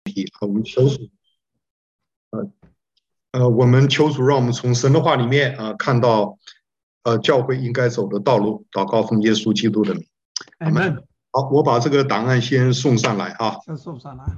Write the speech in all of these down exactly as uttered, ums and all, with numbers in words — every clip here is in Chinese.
我们求主，呃呃，我们求主让我们从神的话里面啊、呃、看到呃教会应该走的道路。祷告奉耶稣基督的名，阿们。好，我把这个档案先送上来啊， 先送上来。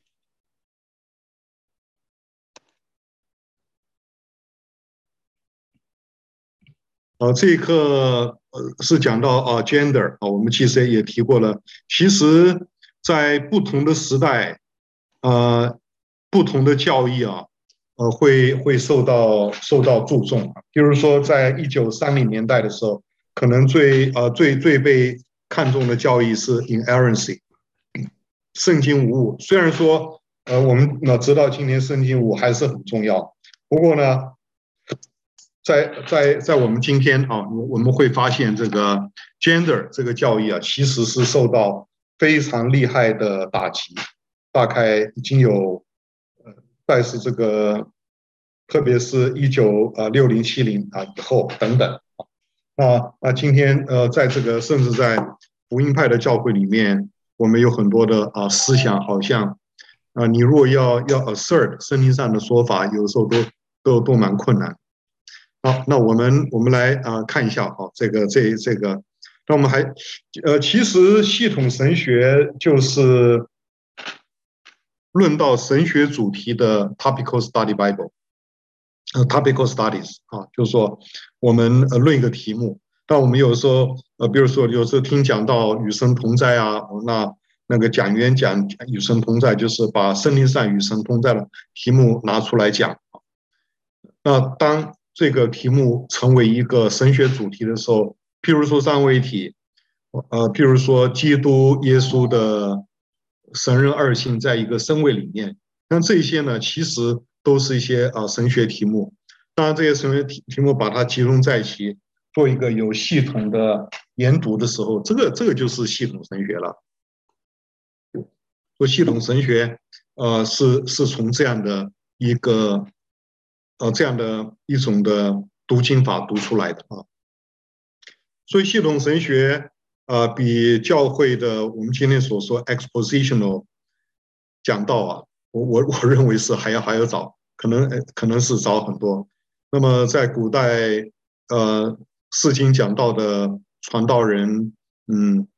呃，这一课呃是讲到啊 gender 啊，我们其实也提过了。其实，在不同的时代，呃，不同的教义啊，呃，会会受到受到注重。比如说，在一九三零年代的时候，可能最呃最最被看重的教义是 inerrancy， 圣经无误。虽然说呃我们呢知道今天圣经无误还是很重要，不过呢。在在在我们今天啊，我们会发现这个 gender 这个教义啊，其实是受到非常厉害的打击，大概已经有呃，但是这个特别是一九呃六零七零啊以后等等啊，那那今天呃，在这个甚至在福音派的教会里面，我们有很多的啊思想，好像啊，你如果要要 assert 圣经上的说法，有时候都都都蛮困难。好，那我们我们来啊、呃、看一下哈，这个这这个，那我们还呃，其实系统神学就是论到神学主题的 topical study Bible， 呃 topical studies 啊，就是说我们呃论一个题目，但我们有时候呃，比如说有时候听讲到与神同在啊，那那个讲员讲与神同在，就是把圣经上与神同在的题目拿出来讲。那当这个题目成为一个神学主题的时候，譬如说三位一体，呃，譬如说基督耶稣的神人二性在一个身位里面，那这些呢，其实都是一些啊、呃、神学题目。当然，这些神学题题目把它集中在一起，做一个有系统的研读的时候，这个这个就是系统神学了。做系统神学，呃，是是从这样的一个。呃，这样的一种的读经法读出来的啊，所以系统神学呃比教会的我们今天所说 expositional 讲道啊，我我我认为是还要还要早，可能可能是早很多。那么在古代呃释经讲道的传道人，嗯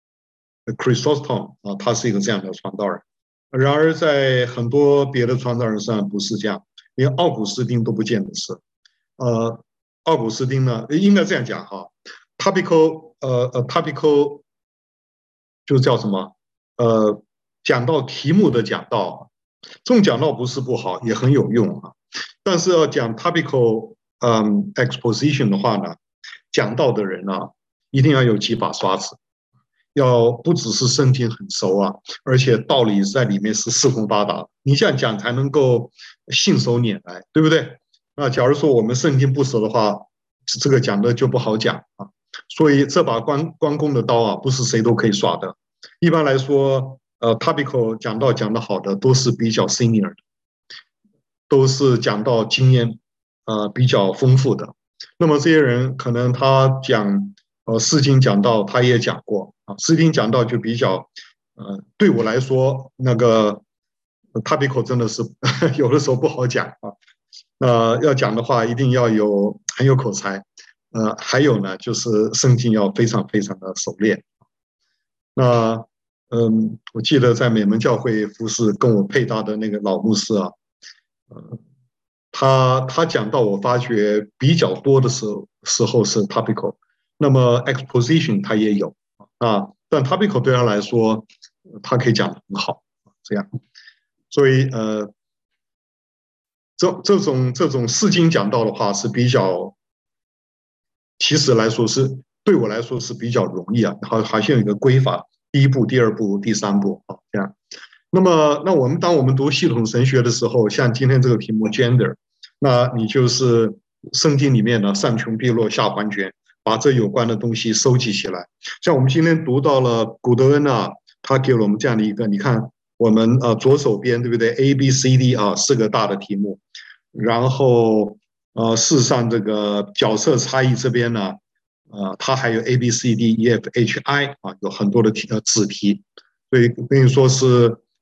，Chrysostom 啊，他是一个这样的传道人。然而在很多别的传道人上不是这样。连奥古斯丁都不见得是，呃，奥古斯丁呢，应该这样讲哈 ，topical 呃呃 topical 就叫什么？呃，讲到题目的讲道，这种讲道不是不好，也很有用啊。但是要讲 topical 嗯 exposition 的话呢，讲道的人啊，一定要有几把刷子，要不只是圣经很熟啊，而且道理在里面是四通八达，你这样讲才能够信手拈来，对不对？那假如说我们圣经不熟的话，这个讲的就不好讲啊。所以这把关关公的刀啊，不是谁都可以耍的。一般来说，呃 ，topical 讲道讲得好的都是比较 senior 的，都是讲到经验呃比较丰富的。那么这些人可能他讲呃释经讲道，他也讲过啊，释经讲道就比较呃对我来说那个 topical 真的是有的时候不好讲啊。呃，要讲的话一定要有很有口才，呃，还有呢就是圣经要非常非常的熟练。那嗯，我记得在美门教会服侍跟我配搭的那个老牧师啊，呃，他他讲到我发觉比较多的时候时候是 topical， 那么 exposition 他也有啊，但 topical 对他来说，他可以讲得很好，这样，所以呃。这这种这种释经讲道的话是比较，其实来说是对我来说是比较容易啊，好好像有一个规法，第一步、第二步、第三步啊这样。那么，那我们当我们读系统神学的时候，像今天这个题目 gender， 那你就是圣经里面的上穷碧落下黄泉，把这有关的东西收集起来。像我们今天读到了古德恩啊，他给了我们这样的一个，你看。我们呃左手边对不对 ？A B C D 啊，四个大的题目，然后呃，事实上这个角色差异这边呢，呃，它还有 A B C D E F H I 啊，有很多的题呃子题，所以可以说是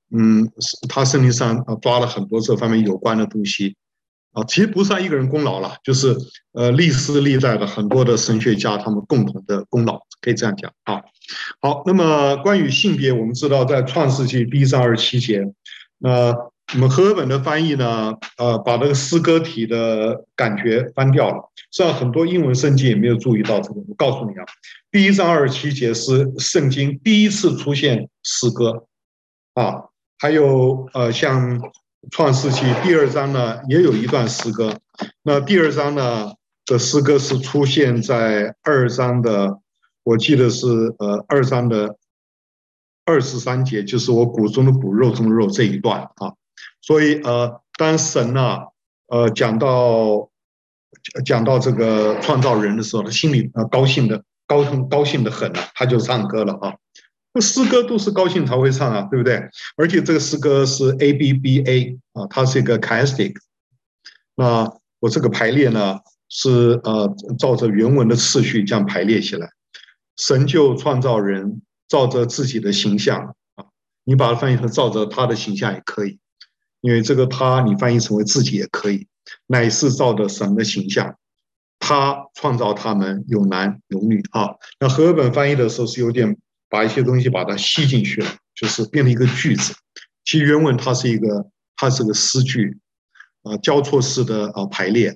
嗯，他圣经上啊抓了很多这方面有关的东西啊，其实不是他一个人功劳了，就是呃历史历代的很多的神学家他们共同的功劳，可以这样讲啊。好，那么关于性别，我们知道在创世纪第一章二十七节，那我们和合本的翻译呢，呃，把这个诗歌体的感觉翻掉了。实际上，很多英文圣经也没有注意到这个。我告诉你啊，第一章二十七节是圣经第一次出现诗歌啊，还有呃，像创世纪第二章呢，也有一段诗歌。那第二章呢的诗歌是出现在二章的，我记得是呃二章的二十三节，就是我骨中的骨，肉中的肉这一段啊。所以呃，当神呢、啊、呃讲到讲到这个创造人的时候，他心里呃高兴的高兴高兴的很了，他就唱歌了啊。那诗歌都是高兴才会唱啊，对不对？而且这个诗歌是 A B B A 啊，它是一个 chiastic。那我这个排列呢是呃照着原文的次序这样排列起来。神就创造人，照着自己的形象啊，你把它翻译成照着他的形象也可以，因为这个他你翻译成为自己也可以，乃是照着神的形象，他创造他们有男有女啊。那和合本翻译的时候是有点把一些东西把它吸进去了，就是变成一个句子。其实原文它是一个它是个诗句啊，交错式的啊排列，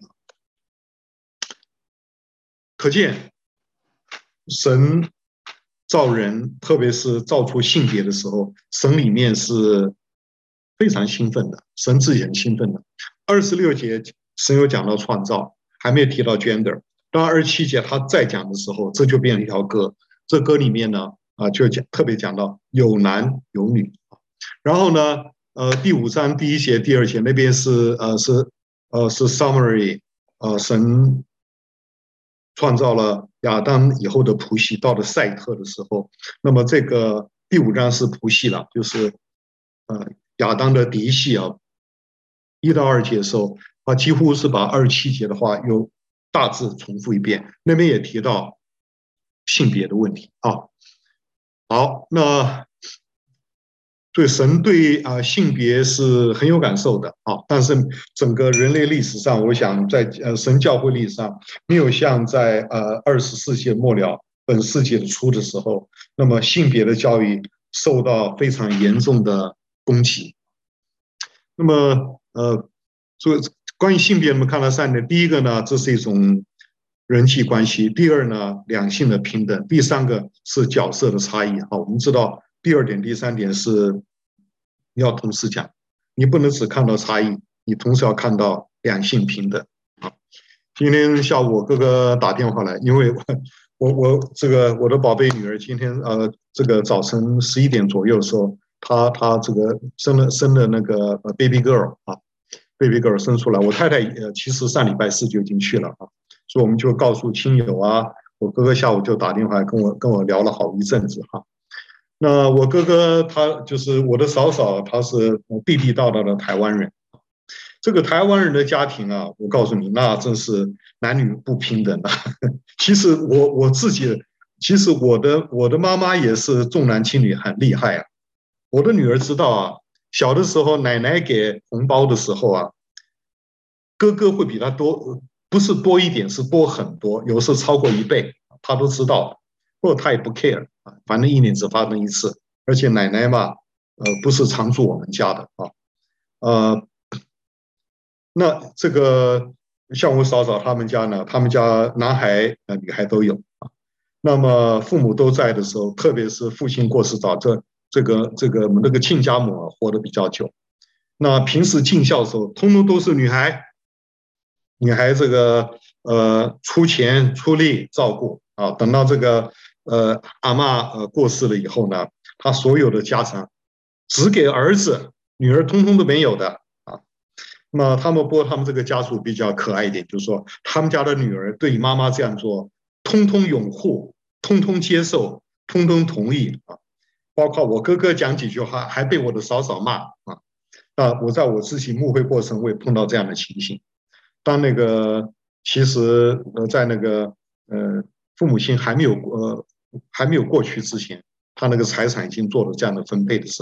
可见神造人，特别是造出性别的时候，神里面是非常兴奋的，神自己很兴奋的。二十六节神有讲到创造，还没有提到 gender。到二十七节他再讲的时候，这就变成一条歌。这歌里面呢，啊，就讲特别讲到有男有女。然后呢，呃，第五章第一节、第二节那边是呃是呃是 summary，呃神创造了亚当以后的谱系，到了赛特的时候，那么这个第五章是谱系了，就是呃亚当的嫡系啊，一到二节的时候，他几乎是把二十七节的话又大致重复一遍，那边也提到性别的问题啊。好，那对神对啊、呃、性别是很有感受的啊，但是整个人类历史上，我想在呃神教会历史上，没有像在呃二十世纪末了本世纪的初的时候，那么性别的教育受到非常严重的攻击。那么呃，所以关于性别，我们看了三点：第一个呢，这是一种人际关系；第二呢，两性的平等；第三个是角色的差异。好，我们知道。第二点、第三点是要同时讲，你不能只看到差异，你同时要看到两性平等啊。今天下午我哥哥打电话来，因为我我我这个我的宝贝女儿今天呃这个早晨十一点左右的时候，她她这个生了生了那个 baby girl 啊 ，baby girl 生出来，我太太呃其实上礼拜四就已经去了啊，所以我们就告诉亲友啊，我哥哥下午就打电话跟我跟我聊了好一阵子哈。那我哥哥他就是我的嫂嫂，他是地地道道的台湾人。这个台湾人的家庭啊，我告诉你，那真是男女不平等的。其实我我自己，其实我的我的妈妈也是重男轻女，很厉害啊。我的女儿知道啊，小的时候奶奶给红包的时候啊，哥哥会比他多，不是多一点，是多很多，有时候超过一倍，他都知道，或者他也不 care。反正一年只发生一次，而且奶奶嘛，呃，不是常住我们家的啊，呃，那这个像我嫂嫂他们家呢，他们家男孩呃女孩都有啊。那么父母都在的时候，特别是父亲过世早，这这个这个我们那个亲家母活得比较久。那平时尽孝的时候，通通都是女孩，女孩这个呃出钱出力照顾啊，等到这个。呃，阿嬷呃过世了以后呢，他所有的家产只给儿子，女儿通通都没有的啊。那么他们不过他们这个家属比较可爱一点，就是说他们家的女儿对妈妈这样做，通通拥护，通通接受，通通同意啊。包括我哥哥讲几句话，还被我的嫂嫂骂啊。那我在我自己牧会过程，我也碰到这样的情形。当那个其实呃，在那个呃父母亲还没有呃。还没有过去之前，他那个财产已经做了这样的分配的时候，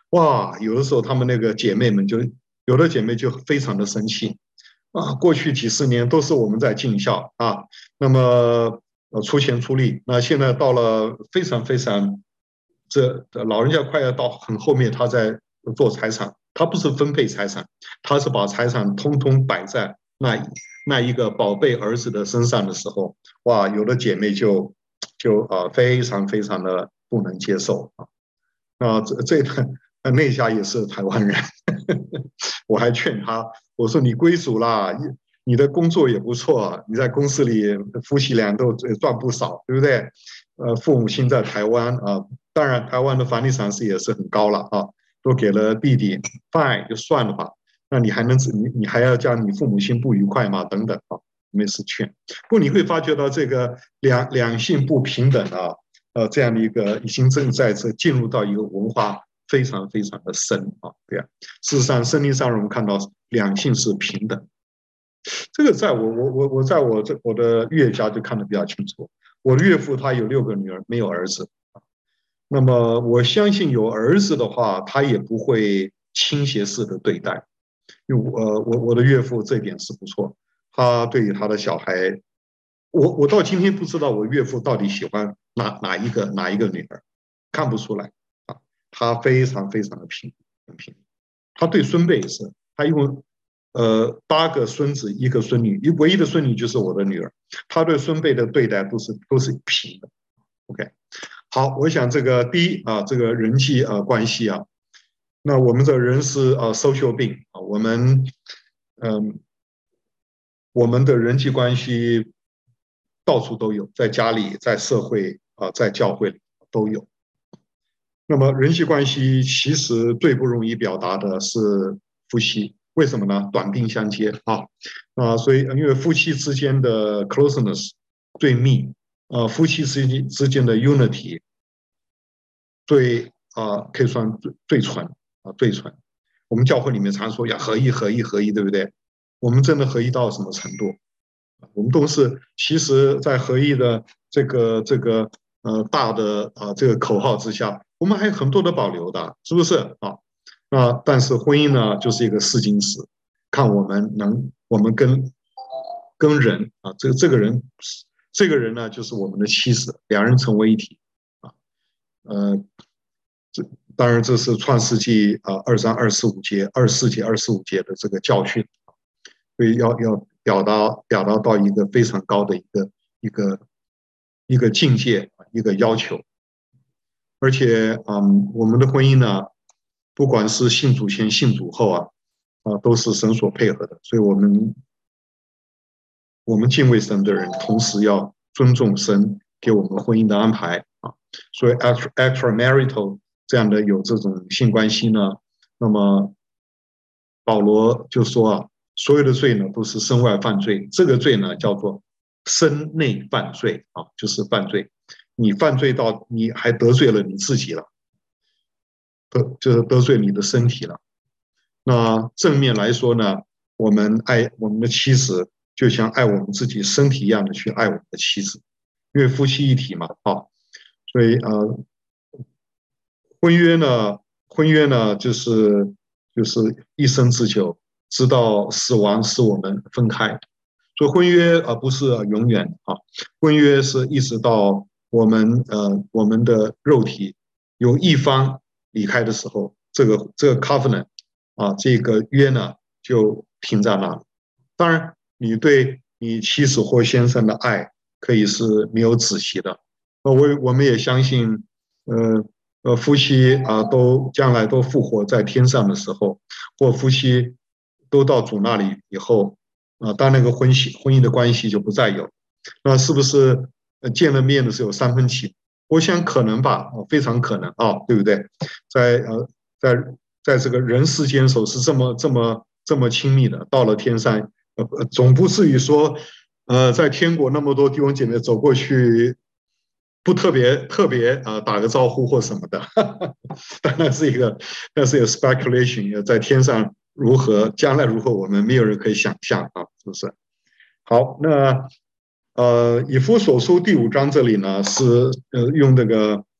哇，有的时候他们那个姐妹们就有的姐妹就非常的生气啊，过去几十年都是我们在尽孝啊，那么呃出钱出力，那现在到了非常非常这老人家快要到很后面，他在做财产，他不是分配财产，他是把财产通通摆在那那一个宝贝儿子的身上的时候，哇，有的姐妹就就啊、呃、非常非常的不能接受啊。啊，这这个那家也是台湾人，我还劝他，我说你归属啦，你的工作也不错，你在公司里夫妻俩都赚不少，对不对？呃，父母亲在台湾啊，当然台湾的房地产是也是很高了啊，都给了弟弟，fine 就算了吧。那你还能你你还要叫你父母亲不愉快吗？等等啊，没事劝。不过你会发觉到这个两两性不平等啊，呃，这样的一个已经正在这进入到一个文化非常非常的深啊，对啊。事实上，圣经上我们看到两性是平等，这个在我我我我在我这我的岳家就看得比较清楚。我的岳父他有六个女儿，没有儿子。那么我相信有儿子的话，他也不会倾斜式的对待，因为我我我的岳父这一点是不错，他对于他的小孩，我我到今天不知道我岳父到底喜欢哪哪一个哪一个女儿，看不出来啊，他非常非常的平平，他对孙辈也是，他一共呃八个孙子一个孙女，唯一的孙女就是我的女儿，他对孙辈的对待都是都是平的。OK，好，我想这个第一啊，这个人际啊关系啊，那我们这人是啊 social being 啊，我们嗯。我们的人际关系到处都有，在家里、在社会啊、在教会里都有。那么人际关系其实最不容易表达的是夫妻，为什么呢？短兵相接啊啊，所以因为夫妻之间的 closeness 最密，呃，夫妻之间之间的 unity 最啊可以算最最纯啊最纯。我们教会里面常说要合一合一合一，对不对？我们真的合一到什么程度？我们都是其实，在合一的这个这个呃大的啊、呃、这个口号之下，我们还有很多的保留的，是不是啊？那但是婚姻呢，就是一个试金石，看我们能我们跟跟人啊，这个这个人这个人呢，就是我们的妻子，两人成为一体啊，呃，这当然这是创世纪啊二三二四五节二四节二四五节的这个教训。所以要要表达表达到一个非常高的一个一个一个境界，一个要求。而且，嗯，我们的婚姻呢，不管是信主前、信主后啊，啊，都是神所配合的。所以，我们我们敬畏神的人，同时要尊重神给我们婚姻的安排啊。所以，extra extramarital 这样的有这种性关系呢，那么保罗就说啊。所有的罪呢都是身外犯罪，这个罪呢叫做身内犯罪啊，就是犯罪。你犯罪到你还得罪了你自己了，得就是得罪你的身体了。那正面来说呢，我们爱我们的妻子，就像爱我们自己身体一样的去爱我们的妻子，因为夫妻一体嘛，啊，所以呃，婚约呢，婚约呢就是就是一生之久。直到死亡使我们分开，所以婚约而不是永远啊，婚约是一直到我们呃我们的肉体有一方离开的时候，这个这个 covenant 啊这个约呢就停在那里。当然，你对你妻子或先生的爱可以是没有止息的。那我我们也相信，呃呃夫妻啊都将来都复活在天上的时候，或夫妻。都到主那里以后，啊，当那个婚系婚姻的关系就不再有，那是不是见了面的时候三分情？我想可能吧，非常可能啊，对不对？在呃，在在这个人世间手是这么这么这么亲密的，到了天上，呃，总不至于说，呃，在天国那么多弟兄姐妹走过去。不特别特别啊、呃，打个招呼或什么的，当然是一个，那是有 speculation， 在天上如何，将来如何，我们没有人可以想象啊，是不是？好，那呃，以弗所书第五章这里呢，是呃用这个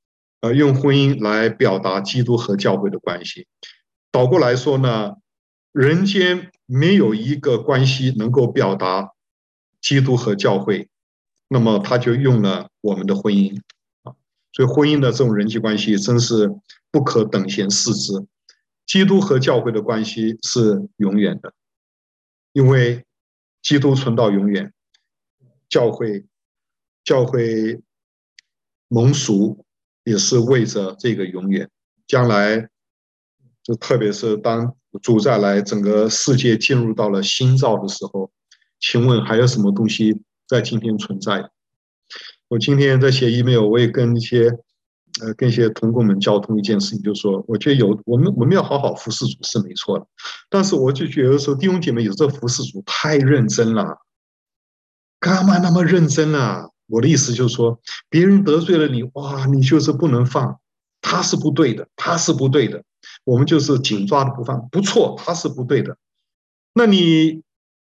呃，用婚姻来表达基督和教会的关系。倒过来说呢，人间没有一个关系能够表达基督和教会，那么他就用了我们的婚姻啊。所以婚姻的这种人际关系真是不可等闲视之。基督和教会的关系是永远的，因为基督存到永远，教会教会蒙赎也是为着这个永远。将来就特别是当主再来，整个世界进入到了新造的时候，请问还有什么东西在今天存在？我今天在写 email， 我也跟一些呃跟一些同工们交通一件事情，就是说，我觉得有我们我们要好好服侍主是没错的，但是我就觉得说弟兄姐妹有这服侍主太认真了，干嘛那么认真啊？我的意思就是说，别人得罪了你，哇，你就是不能放，他是不对的，他是不对的，我们就是紧抓的不放，不错，他是不对的，那你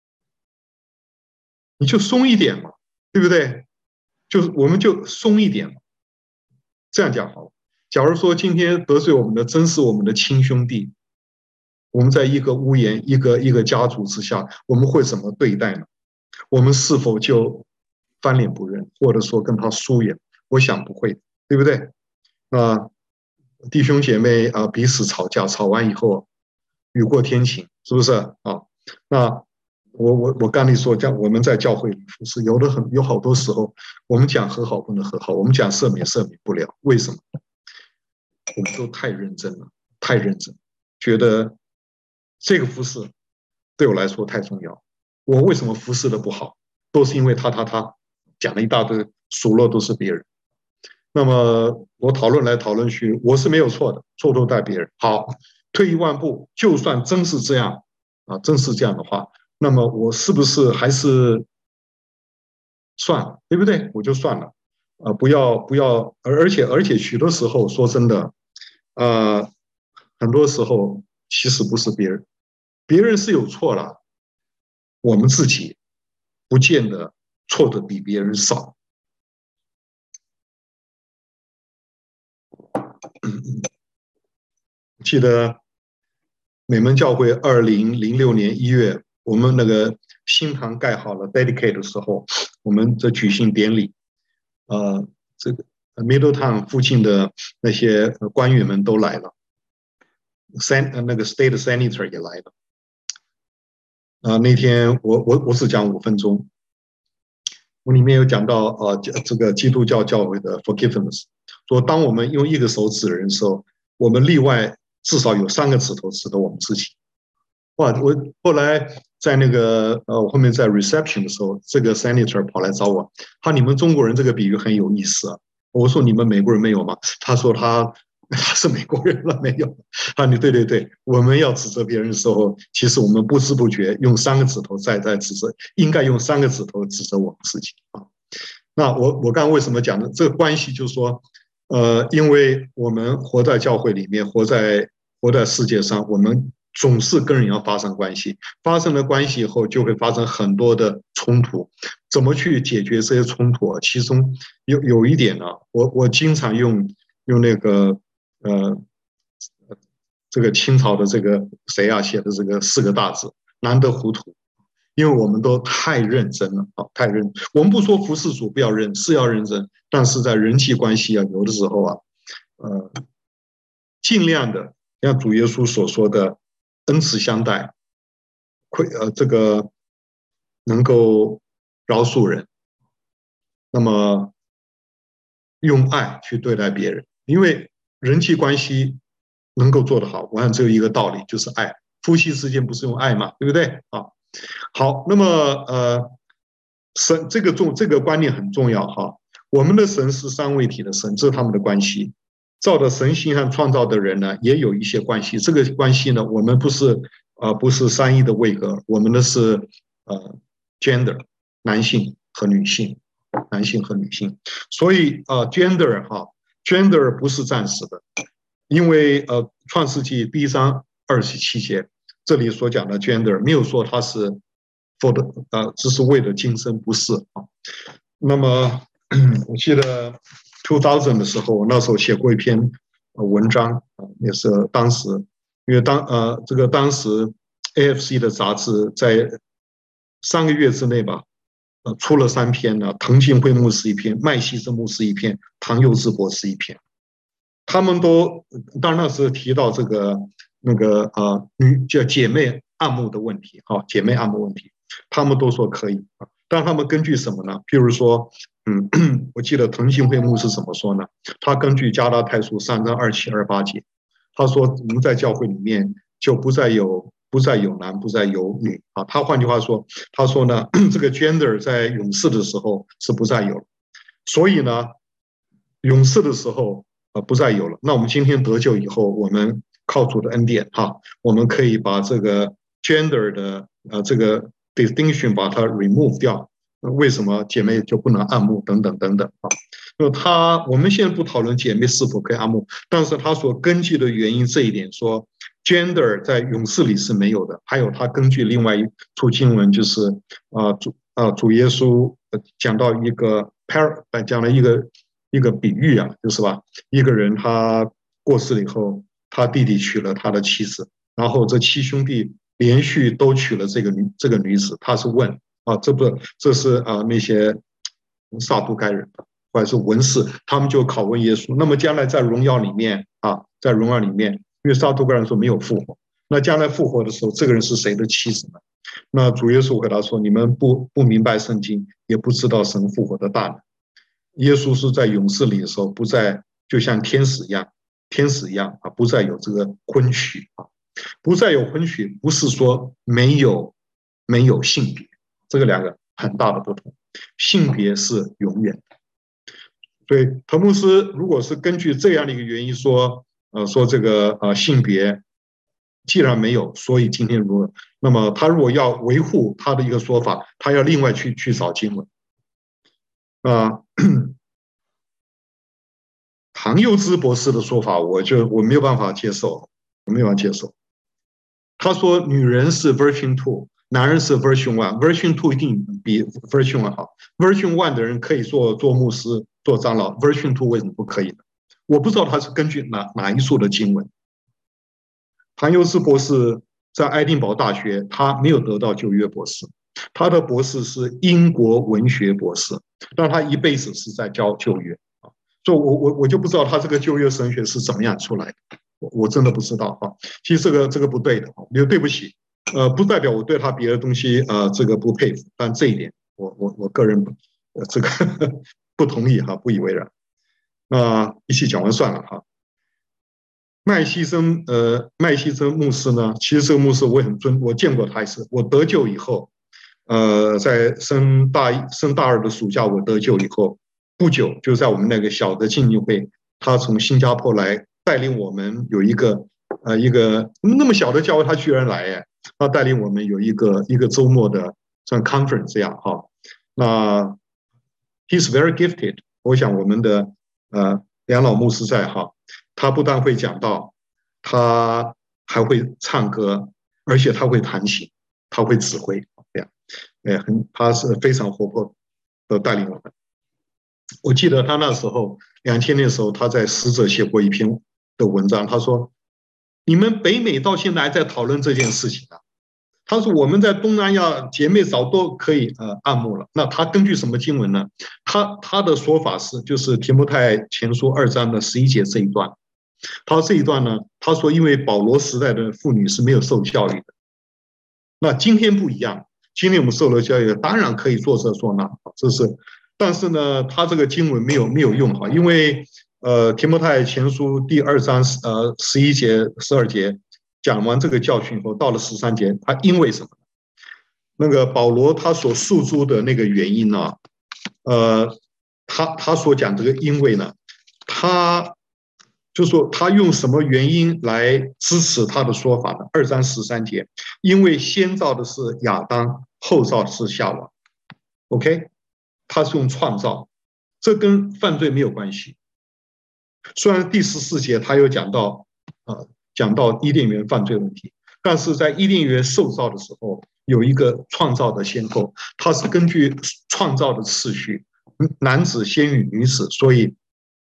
你就松一点嘛，对不对？就我们就松一点嘛。这样讲好了。假如说今天得罪我们的真是我们的亲兄弟，我们在一个屋檐、一个一个家族之下，我们会怎么对待呢？我们是否就翻脸不认，或者说跟他疏远？我想不会，对不对？那弟兄姐妹啊，彼此吵架，吵完以后雨过天晴，是不是啊？那我我我刚才说，讲我们在教会里服侍，有的很有好多时候，我们讲和好不能和好，我们讲赦免赦免不了，为什么？我们都太认真了，太认真，觉得这个服侍对我来说太重要。我为什么服侍的不好，都是因为他他他讲了一大堆，数落都是别人。那么我讨论来讨论去，我是没有错的，错都在别人。好，退一万步，就算真是这样啊，真是这样的话，那么我是不是还是算了，对不对？我就算了啊，不要不要，而而且而且许多时候说真的，呃，很多时候其实不是别人，别人是有错了，我们自己不见得错的比别人少。记得美门教会二零零六年一月，我们那个新堂盖好了 dedicate 的时候，我们这举行典礼，呃，这个 Middletown 附近的那些官员们都来了，Sen 那个 State Senator 也来了。啊、呃，那天我我我只讲五分钟，我里面有讲到啊、呃，这个基督教教会的 forgiveness， 说当我们用一个手指人的时候，我们例外至少有三个指头指的我们自己。哇！我后来在那个呃，我后面在 reception 的时候，这个 senator 跑来找我，他你们中国人这个比喻很有意思啊。我说你们美国人没有吗？他说他他是美国人了没有？啊，你对对对，我们要指责别人的时候，其实我们不知不觉用三个指头在在指责，应该用三个指头指责我们自己啊。那我我刚刚为什么讲的这个关系，就是说，呃，因为我们活在教会里面，活在活在世界上，我们总是跟人要发生关系，发生了关系以后，就会发生很多的冲突。怎么去解决这些冲突？其中有有一点呢，我我经常用用那个呃这个清朝的这个谁啊写的这个四个大字，难得糊涂。因为我们都太认真了啊，太认。我们不说服侍主不要认，是要认真，但是在人际关系啊，有的时候啊，呃，尽量的像主耶稣所说的恩慈相待，会呃这个能够饶恕人，那么用爱去对待别人，因为人际关系能够做得好，我想只有一个道理，就是爱。夫妻之间不是用爱嘛，对不对啊？好，那么呃，神这个重这个观念很重要哈。我们的神是三位一体的神，这是他们的关系。照着神形象创造的人呢，也有一些关系。这个关系呢，我们不是啊、呃，不是三一的位格，我们的是呃 gender 男性和女性，男性和女性。所以呃 gender 哈 gender 不是暂时的，因为呃创世纪第一章二十七节。这里所讲的 gender 没有说它是 for the 呃，只是为了今生，不是啊。那么我记得二千的时候，那时候写过一篇文章啊，也是当时因为当呃这个当时 A F C 的杂志在三个月之内吧，呃出了三篇呢，滕庆会牧师一篇，麦西森牧师一篇，唐佑之博士一篇。他们都当然那时提到这个那个呃女叫姐妹按摩的问题，哈、哦，姐妹按摩问题，他们都说可以啊，但他们根据什么呢？譬如说，嗯，我记得腾讯会牧师怎么说呢？他根据加拉太书三章二七二八节，他说我们在教会里面就不再有不再有男，不再有女啊。他换句话说，他说呢，这个 gender 在勇士的时候是不再有了，所以呢，勇士的时候。呃，不再有了。那我们今天得救以后，我们靠主的恩典哈，我们可以把这个 gender 的呃这个 distinction 把它 remove 掉。为什么姐妹就不能按摩等等等等啊？那他我们现在不讨论姐妹是否可以按摩，但是他所根据的原因这一点说 gender 在勇士里是没有的。还有他根据另外一处经文，就是啊主啊主耶稣讲到一个 par 讲了一个。一个比喻啊，就是吧，一个人他过世了以后，他弟弟娶了他的妻子，然后这七兄弟连续都娶了这个女这个女子，他是问啊，这不这是啊那些撒都该人或者是文士，他们就拷问耶稣，那么将来在荣耀里面啊，在荣耀里面，因为撒都该人说没有复活，那将来复活的时候，这个人是谁的妻子呢？那主耶稣回答说，你们不不明白圣经，也不知道神复活的大能。耶稣是在勇士里的时候，不再就像天使一样，天使一样啊，不再有这个婚娶啊，不再有婚娶，不是说没有没有性别，这个两个很大的不同，性别是永远的。所以滕牧师如果是根据这样的一个原因说，呃，说这个呃性别既然没有，所以今天如何？那么他如果要维护他的一个说法，他要另外去去找经文。啊，唐佑之博士的说法，我就我没有办法接受，我没有办法接受。他说女人是 version two， 男人是 version one，version two 一定比 version one 好。version one 的人可以做做牧师、做长老 ，version two 为什么不可以呢？我不知道他是根据哪哪一处的经文。唐佑之博士在爱丁堡大学，他没有得到旧约博士。他的博士是英国文学博士，但他一辈子是在教旧约啊，所以我我我就不知道他这个旧约神学是怎么样出来的，我我真的不知道啊。其实这个这个不对的，也对不起，呃，不代表我对他别的东西呃这个不佩服，但这一点我我我个人呃这个不同意哈，不以为然。那一起讲完算了哈。麦西森呃麦西森牧师呢，其实这个牧师我很尊，我见过他一次，我得救以后。呃，在升大一、升大二的暑假，我得救以后不久，就在我们那个小的浸信会，他从新加坡来带领我们有一个呃一个那么小的教会，他居然来哎，他带领我们有一个一个周末的像 conference 这样哈。那 he's very gifted， 我想我们的呃梁老牧师在哈，他不但会讲道，他还会唱歌，而且他会弹琴，他会指挥。哎，很，他是非常活泼的带领我们。我记得他那时候两千年的时候，他在使者写过一篇的文章，他说：“你们北美到现在还在讨论这件事情啊？”他说：“我们在东南亚姐妹早都可以呃按摩了。”那他根据什么经文呢？他他的说法是，就是提摩太前书二章的十一节这一段。他这一段呢，他说因为保罗时代的妇女是没有受教育的，那今天不一样。今天我们受了教育，当然可以做这做那，这是，但是呢，他这个经文没有没有用哈，因为呃，提摩太前书第二章呃十一节、十二节讲完这个教训以后，到了十三节，他因为什么？那个保罗他所诉诸的那个原因呢？呃，他他所讲这个因为呢，他就说他用什么原因来支持他的说法呢？二章十三节，因为先造的是亚当，后造的是夏娃。OK， 他是用创造，这跟犯罪没有关系。虽然第十四节他有讲到，呃，讲到伊甸园犯罪问题，但是在伊甸园受造的时候有一个创造的先后，它是根据创造的次序，男子先于女子，所以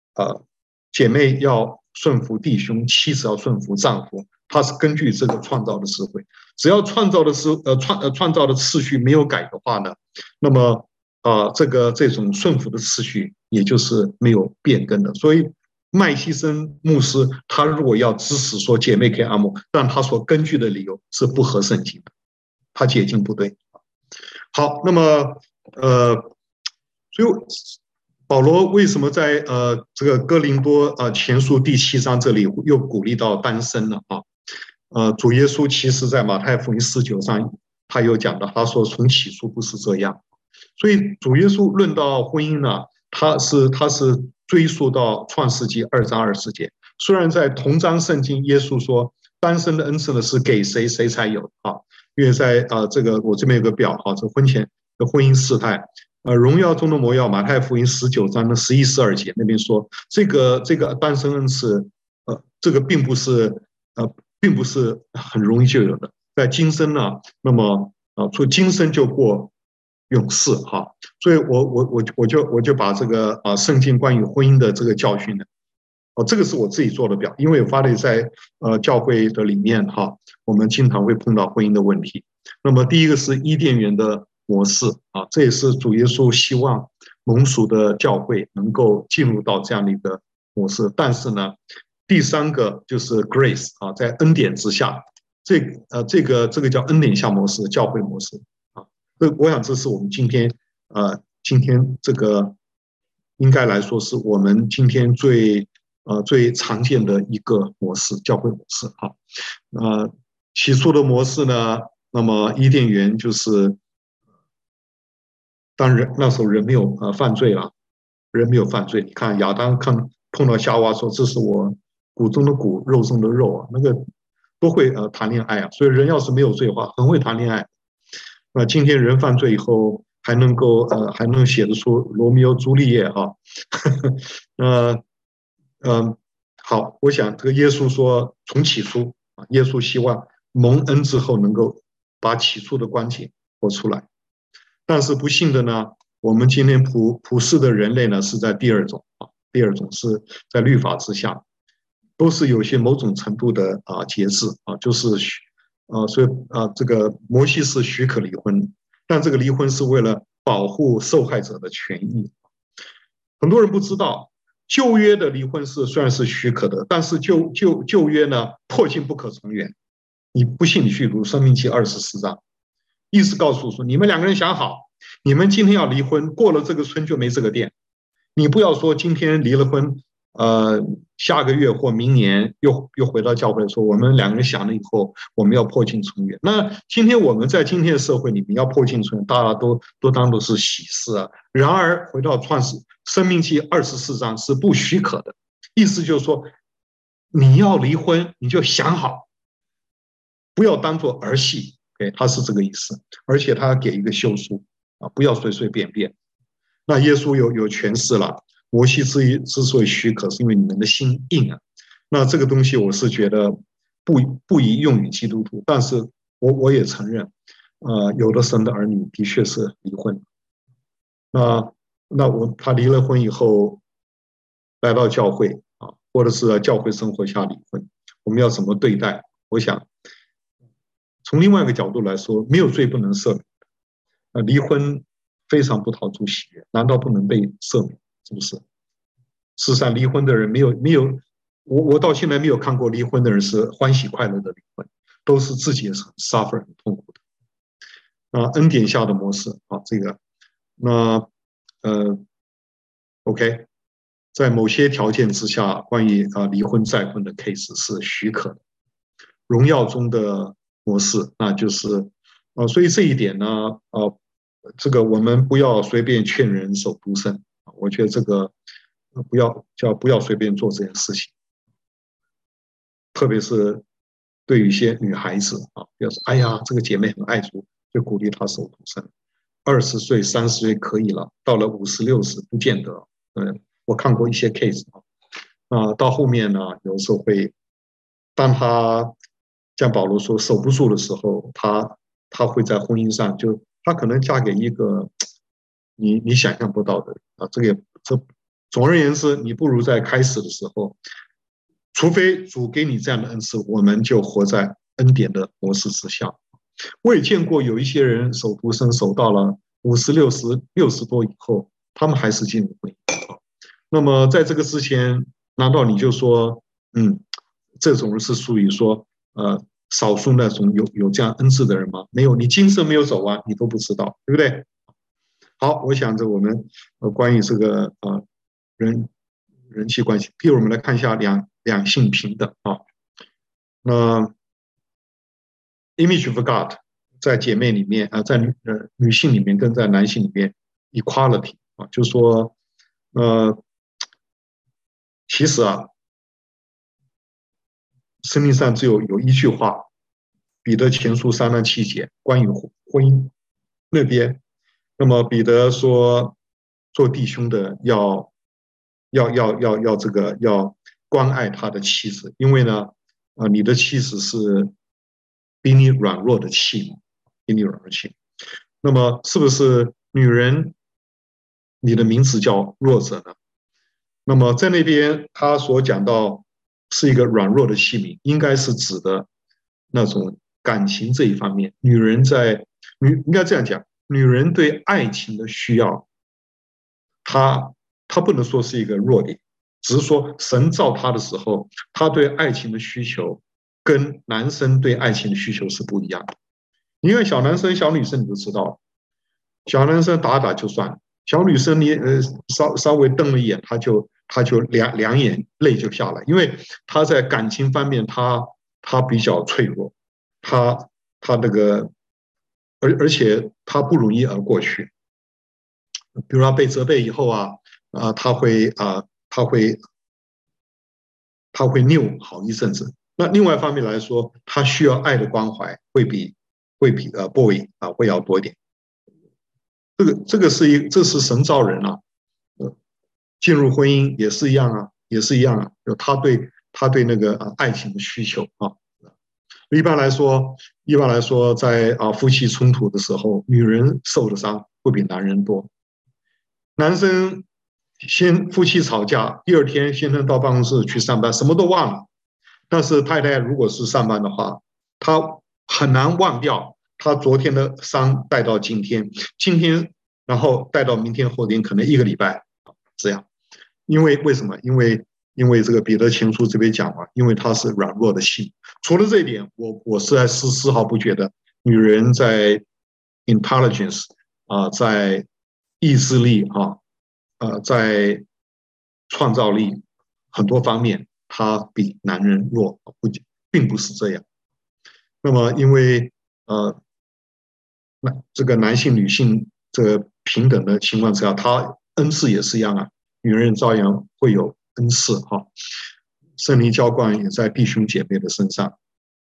呃姐妹要顺服弟兄，妻子要顺服丈夫，它是根据这个创造的智慧。只要创造的是呃创呃创造的次序没有改的话呢，那么啊、呃、这个这种顺服的次序也就是没有变更的。所以麦西森牧师他如果要支持说姐妹可以按摩，但他所根据的理由是不合圣经的，他解经不对。好，那么呃，所以保罗为什么在呃这个哥林多呃前书第七章这里又鼓励到单身了啊？呃，主耶稣其实在马太福音十九章他有讲到，他说从起初不是这样，所以主耶稣论到婚姻呢，他是他是追溯到创世纪二章二十节。虽然在同章圣经，耶稣说单身的恩赐呢是给谁谁才有啊，因为在呃这个我这边有个表哈，这婚前的婚姻事态，呃荣耀中的模样，马太福音十九章的十一十二节那边说，这个这个单身恩赐，呃这个并不是呃并不是很容易就有的，在今生呢，那么啊从今生就过永世哈，所以我我我我就我就把这个啊圣经关于婚姻的这个教训呢。哦，这个是我自己做的表，因为我发现在呃教会的里面哈，我们经常会碰到婚姻的问题。那么第一个是伊甸园的模式啊，这也是主耶稣希望蒙属的教会能够进入到这样的一个模式。但是呢，第三个就是 grace 啊，在恩典之下，这呃这个这个叫恩典下模式，教会模式啊。这我想这是我们今天呃今天这个应该来说是我们今天最。呃，最常见的一个模式，教会模式哈。呃，起初的模式呢，那么伊甸园就是，当人那时候人没有呃犯罪了，人没有犯罪。你看亚当看碰到夏娃说：“这是我骨中的骨，肉中的肉啊。”那个都会呃谈恋爱啊。所以人要是没有罪的话，很会谈恋爱。那今天人犯罪以后，还能够呃还能写得出罗密欧朱丽叶哈。呃。嗯，好，我想这个耶稣说从起初啊，耶稣希望蒙恩之后能够把起初的关系活出来。但是不幸的呢，我们今天普普世的人类呢是在第二种啊，第二种是在律法之下，都是有些某种程度的啊节制啊，就是啊，所以啊，这个摩西是许可离婚，但这个离婚是为了保护受害者的权益。很多人不知道。旧约的离婚是虽然是许可的，但是旧旧旧约呢，破镜不可重圆。你不信，你去读《申命记》二十四章，意思告诉说，你们两个人想好，你们今天要离婚，过了这个村就没这个店。你不要说今天离了婚，呃，下个月或明年又又回到教会说，我们两个人想了以后，我们要破镜重圆。那今天我们在今天的社会里面要破镜重圆，大家都都当作是喜事啊。然而回到创世申命记二十四章是不许可的，意思就是说，你要离婚你就想好，不要当做儿戏。OK， 他是这个意思，而且他给一个休书啊，不要随随便便。那耶稣有有诠释了，摩西之之所以许可，是因为你们的心硬啊。那这个东西我是觉得不不宜用于基督徒，但是我我也承认，呃，有的神的儿女的确是离婚。那那我他离了婚以后，来到教会啊，或者是在教会生活下离婚，我们要怎么对待？我想从另外一个角度来说，没有罪不能赦免。呃，离婚非常不讨主喜悦，难道不能被赦免？是不是？事实上，离婚的人没有没有，我我到现在没有看过离婚的人是欢喜快乐的离婚，都是自己也是很 suffer 很痛苦的。啊，恩典下的模式啊，这个那呃 ，OK， 在某些条件之下，关于啊离婚再婚的 case 是许可的。荣耀中的模式，那就是呃，所以这一点呢，呃，这个我们不要随便劝人守独身，我觉得这个不要叫不要随便做这件事情，特别是对于一些女孩子啊，不要说哎呀，这个姐妹很爱主，就鼓励她守独身。二十岁、三十岁可以了，到了五十六十不见得。嗯，我看过一些 case 啊，啊，到后面呢，有时候会，当他像保罗说守不住的时候，他他会在婚姻上就他可能嫁给一个你你想象不到的啊，这个这总而言之，你不如在开始的时候，除非主给你这样的恩赐，我们就活在恩典的模式之下。我也见过有一些人守独身守到了五十六十六十多以后，他们还是进入婚姻。那么在这个之前，难道你就说，嗯，这种是属于说呃少数那种有有这样恩赐的人吗？没有，你今生没有走完，你都不知道，对不对？好，我想着我们呃关于这个呃人人际关系，譬如我们来看一下两两性平等啊。那 Image of God 在姐妹里面啊，在女呃女性里面跟在男性里面 equality 啊，就是说呃其实啊，圣经上只有有一句话，彼得前书三章七节关于婚姻那边，那么彼得说，做弟兄的要要要要要这个要关爱他的妻子，因为呢，啊，你的妻子是比你软弱的器皿，比你软弱的器皿。那么是不是女人，你的名字叫弱者呢？那么在那边他所讲到是一个软弱的器皿，应该是指的那种感情这一方面。女人在女应该这样讲，女人对爱情的需要，她她不能说是一个弱点，只是说神造她的时候，她对爱情的需求跟男生对爱情的需求是不一样的。你看小男生、小女生你就知道，小男生打打就算了，小女生你呃稍稍微瞪了一眼，他就他就两两眼泪就下来，因为他在感情方面他他比较脆弱，他他那个而而且他不容易而过去，比如他被责备以后啊啊他会啊他会他会拗好一阵子。那另外一方面来说，他需要爱的关怀会比会比呃 boy 啊会要多一点。这个这个是一这是神造人啊，呃，进入婚姻也是一样啊，也是一样啊，就他对他对那个啊爱情的需求啊。一般来说，一般来说，在啊夫妻冲突的时候，女人受的伤会比男人多。男生先夫妻吵架，第二天先生到办公室去上班，什么都忘了。但是太太如果是上班的话，她很难忘掉她昨天的伤带到今天，今天然后带到明天后天，可能一个礼拜这样。因为为什么？因为因为这个彼得前书这边讲嘛，因为他是软弱的心。除了这一点，我我实在是丝毫不觉得女人在 intelligence 啊、呃，在意志力啊，呃，在创造力很多方面，她比男人弱，不并不是这样。那么，因为呃，那这个男性女性这个平等的情况之下，他恩赐也是一样啊，女人照样会有恩赐哈。圣灵浇灌也在弟兄姐妹的身上，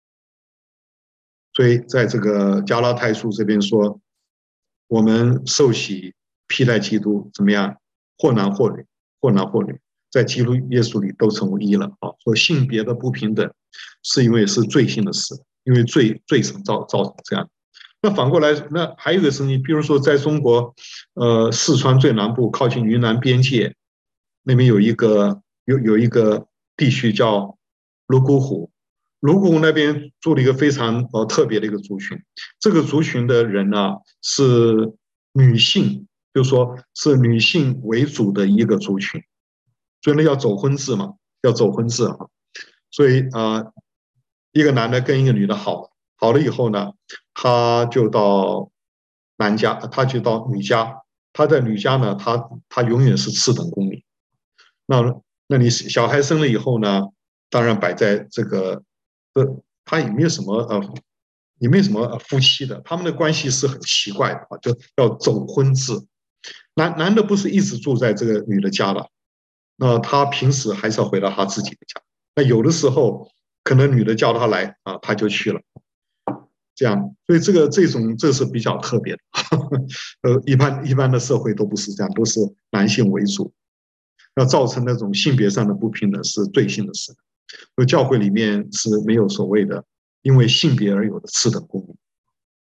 所以在这个加拉太书这边说，我们受洗披戴基督怎么样？或男或女，或男或女，在基督耶稣里都成为一了啊。说性别的不平等，是因为是罪性的事，因为罪罪成造造成这样。那反过来，那还有一个声音，比如说在中国，呃，四川最南部靠近云南边界那边有一个有有一个地区叫泸沽湖，泸沽湖那边住了一个非常呃特别的一个族群，这个族群的人呢是女性，就说是女性为主的一个族群，所以呢要走婚制嘛，要走婚制啊，所以啊、呃，一个男的跟一个女的好，好了以后呢，他就到男家，他就到女家，他在女家呢，他他永远是次等公民。那那你小孩生了以后呢，当然摆在这个，呃，他也没有什么呃，也没有什么夫妻的，他们的关系是很奇怪的啊，就要走婚制。男男的不是一直住在这个女的家了，那他平时还是要回到他自己的家。那有的时候可能女的叫他来啊，他就去了。这样，所以这个这种这是比较特别的，呃，一般一般的社会都不是这样，都是男性为主，那造成那种性别上的不平等是罪性的事。所以教会里面是没有所谓的因为性别而有的次等公民。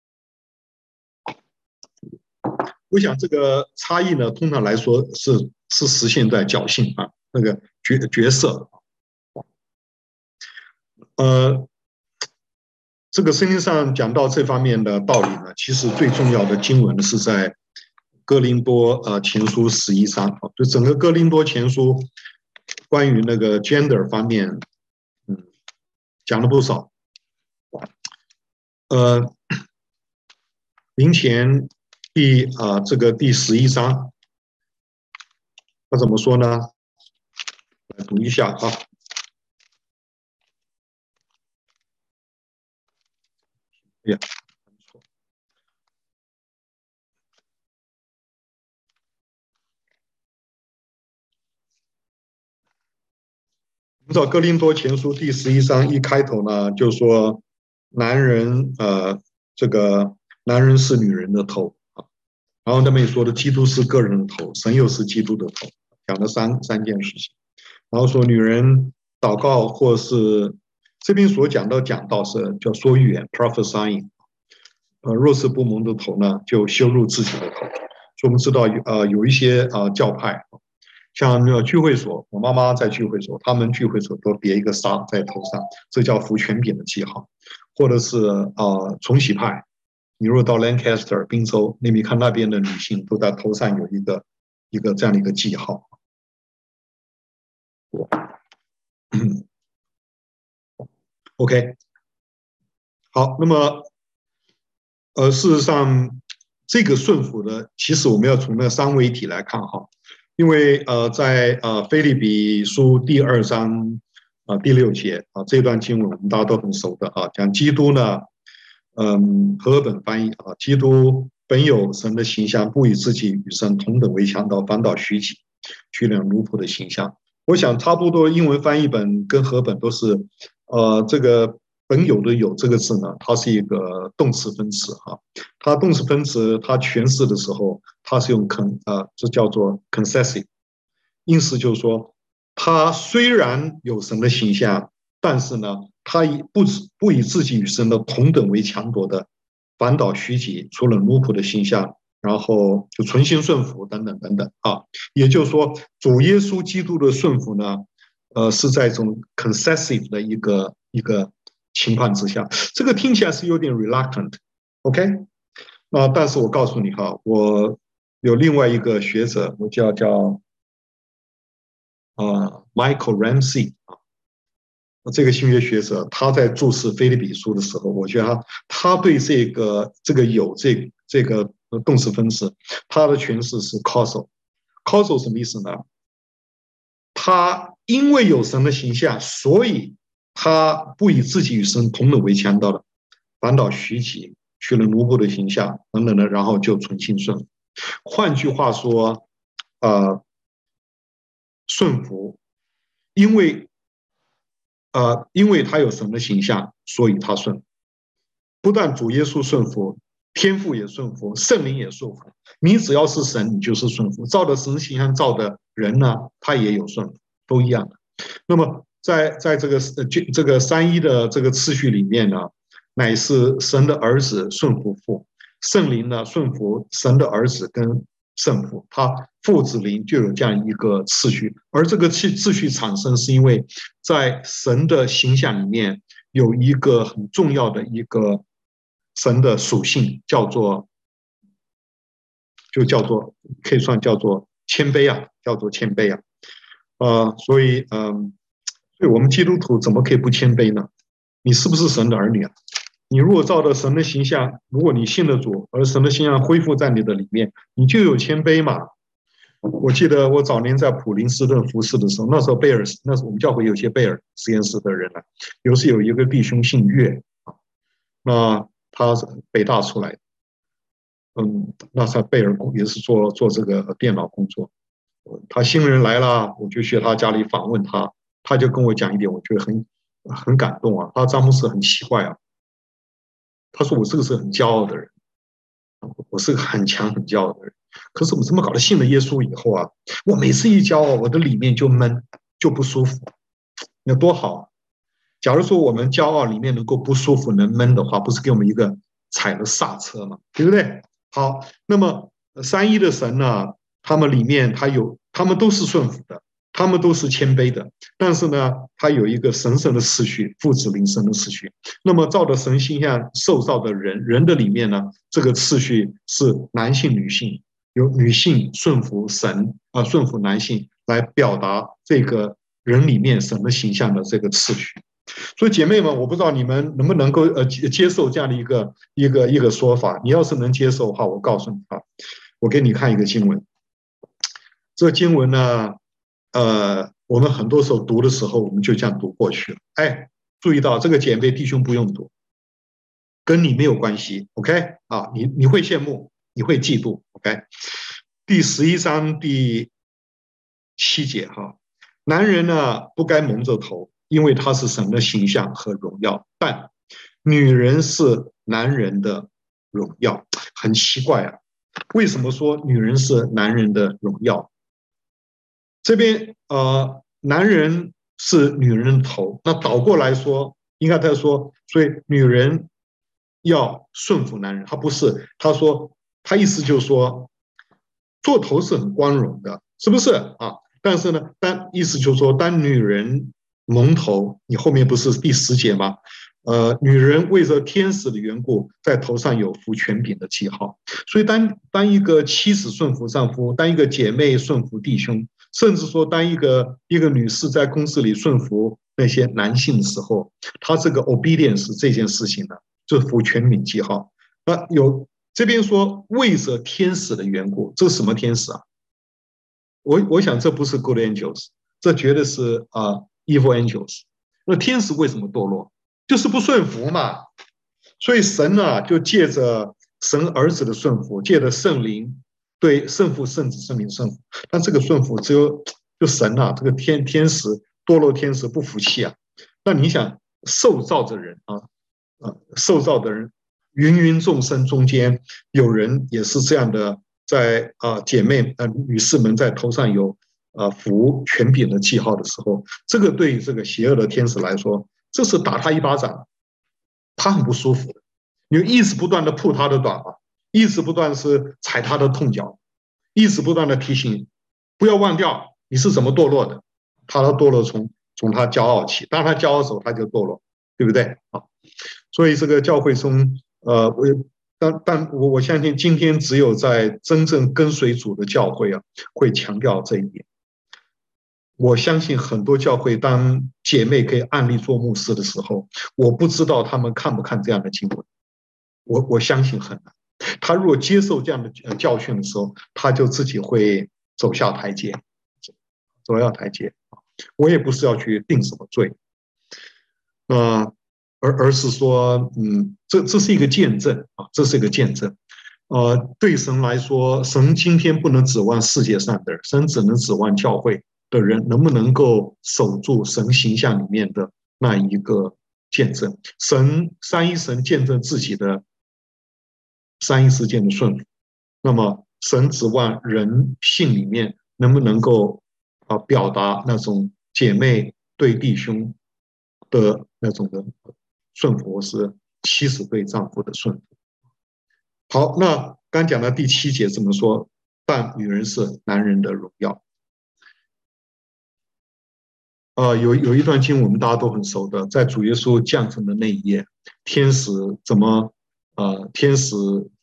我想这个差异呢，通常来说是是实现在侥幸啊那个角角色。呃，这个圣经上讲到这方面的道理呢，其实最重要的经文是在哥林多呃前书十一章，就整个哥林多前书关于那个 gender 方面，嗯，讲了不少。呃，林前第啊、呃、这个第十一章，他怎么说呢？来读一下啊。Yeah. 我们知道哥林多前书第十一章一开头呢，就说男人呃，这个男人是女人的头啊，然后他们也说的基督是个人的头，神又是基督的头，讲了三三件事情，然后说女人祷告或是这边所讲到讲到是叫说预言 prophesying。呃，若是不蒙的头呢，就羞辱自己的头。所以我们知道，呃，有一些呃教派，像那个聚会所，我妈妈在聚会所，他们聚会所都别一个纱在头上，这叫服权柄的记号，或者是呃重洗派，你如果到 Lancaster 宾州，你看那边的女性都在头上有一个一个这样的一个记号。OK， 好，那么。呃，事实上，这个顺服的，其实我们要从那三位一体来看哈，因为呃，在呃腓立比书第二章啊、呃、第六节啊这段经文我们大家都很熟的啊，讲基督呢，嗯，和合本翻译啊，基督本有神的形象，不以自己与神同等为强盗，反倒虚己，取了奴仆的形象。我想差不多英文翻译本跟和本都是呃这个。本有的有这个字呢，它是一个动词分词哈，它动词分词它诠释的时候，它是用 con 啊，这叫做 concessive， 意思就是说，他虽然有神的形象，但是呢，他以不不以自己与神的同等为强夺的，反倒虚己，除了奴仆的形象，然后就存心顺服等等等等啊，也就是说，主耶稣基督的顺服呢，呃，是在这种 concessive 的一个一个。情况之下，这个听起来是有点 reluctant，OK？、Okay? 那但是我告诉你哈，我有另外一个学者，我叫叫呃 Michael Ramsey 啊，这个新约学者，他在注释腓立比书的时候，我觉得他他对这个这个有这这个动词分词，他的诠释是 causal，causal 什么意思呢？他因为有神的形象，所以。他不以自己与神同等为强盗的，反倒虚己，取了奴仆的形象等等的，然后就存心顺服。换句话说，呃，顺服，因为呃，因为他有神的形象，所以他顺。不但主耶稣顺服，天父也顺服，圣灵也顺服。你只要是神，你就是顺服。照着神形象造的人呢，他也有顺服，都一样的。那么。在在这个这个三一的这个次序里面呢，乃是神的儿子顺服父，圣灵呢顺服神的儿子跟圣父，他父子灵就有这样一个次序，而这个次次序产生是因为在神的形象里面有一个很重要的一个神的属性，叫做就叫做可以算叫做谦卑啊，叫做谦卑啊，呃，所以嗯。对我们基督徒怎么可以不谦卑呢？你是不是神的儿女啊？你如果照着神的形象，如果你信了主，而神的形象恢复在你的里面，你就有谦卑嘛。我记得我早年在普林斯顿服侍的时候，那时候贝尔，那时候我们教会有些贝尔实验室的人呢、啊，有时有一个弟兄姓岳啊，那他是北大出来的，嗯，那在贝尔也是做做这个电脑工作。他新人来了，我就去他家里访问他。他就跟我讲一点，我觉得很很感动啊。他詹姆斯很奇怪啊，他说我这个是很骄傲的人，我是个很强很骄傲的人。可是我怎么搞得信了耶稣以后啊，我每次一骄傲，我的里面就闷，就不舒服。那多好！假如说我们骄傲里面能够不舒服、能闷的话，不是给我们一个踩了刹车吗？对不对？好，那么三一的神呢， 他们里面他有，他们都是顺服的，他们都是谦卑的，但是呢，他有一个神圣的次序，父子灵神的次序。那么照着神形象受造的人，人的里面呢，这个次序是男性、女性，由女性顺服神啊、呃，顺服男性来表达这个人里面神的形象的这个次序。所以姐妹们，我不知道你们能不能够呃接受这样的一个一个一个说法。你要是能接受的话，我告诉你啊，我给你看一个经文。这经文呢，呃，我们很多时候读的时候，我们就这样读过去了。哎，注意到这个姐妹弟兄不用读，跟你没有关系。OK 啊，你你会羡慕，你会嫉妒。OK， 第十一章第七节哈，男人呢不该蒙着头，因为他是神的形象和荣耀，但女人是男人的荣耀。很奇怪啊，为什么说女人是男人的荣耀？这边呃，男人是女人的头，那倒过来说，应该他说，所以女人要顺服男人，他不是，他说他意思就是说，做头是很光荣的，是不是啊？但是呢，当意思就是说，当女人蒙头，你后面不是第十节吗？呃，女人为着天使的缘故，在头上有服权柄的记号。所以当当一个妻子顺服丈夫，当一个姐妹顺服弟兄，甚至说当一个一个女士在公司里顺服那些男性的时候，她这个 obedience 这件事情呢，就是服权柄记号。那有这边说为着天使的缘故，这是什么天使啊？我我想这不是 good angels， 这绝对是啊、呃、evil angels。那天使为什么堕落？就是不顺服嘛。所以神呢，就借着神儿子的顺服，借着圣灵对圣父、圣子、圣灵顺服。但这个顺服只有就神啊，这个天天使堕落天使不服气啊。那你想受造的人啊，啊受造的人，芸芸众生中间有人也是这样的，在啊姐妹呃女士们在头上有啊服权柄的记号的时候，这个对于这个邪恶的天使来说，这是打他一巴掌，他很不舒服的。你一直不断的扑他的短发，一直不断是踩他的痛脚，一直不断的提醒，不要忘掉你是怎么堕落的。他的堕落从从他骄傲起，当他骄傲的时候，他就堕落，对不对啊？所以这个教会中，呃，我但但我我相信今天只有在真正跟随主的教会啊，会强调这一点。我相信很多教会当姐妹可以案例做牧师的时候，我不知道他们看不看这样的经文。我我相信很难。他如果接受这样的教训的时候，他就自己会走下台阶，走下台阶。我也不是要去定什么罪，呃，而而是说，嗯，这这是一个见证啊，这是一个见证。呃，对神来说，神今天不能指望世界上的人，神只能指望教会的人能不能够守住神形象里面的那一个见证。神三一神见证自己的三一事件的顺服，那么神指望人性里面能不能够啊表达那种姐妹对弟兄的那种的顺服，是妻子对丈夫的顺服。好，那刚讲的第七节怎么说？但女人是男人的荣耀。呃，有有一段经我们大家都很熟的，在主耶稣降生的那一夜，天使怎么呃，天使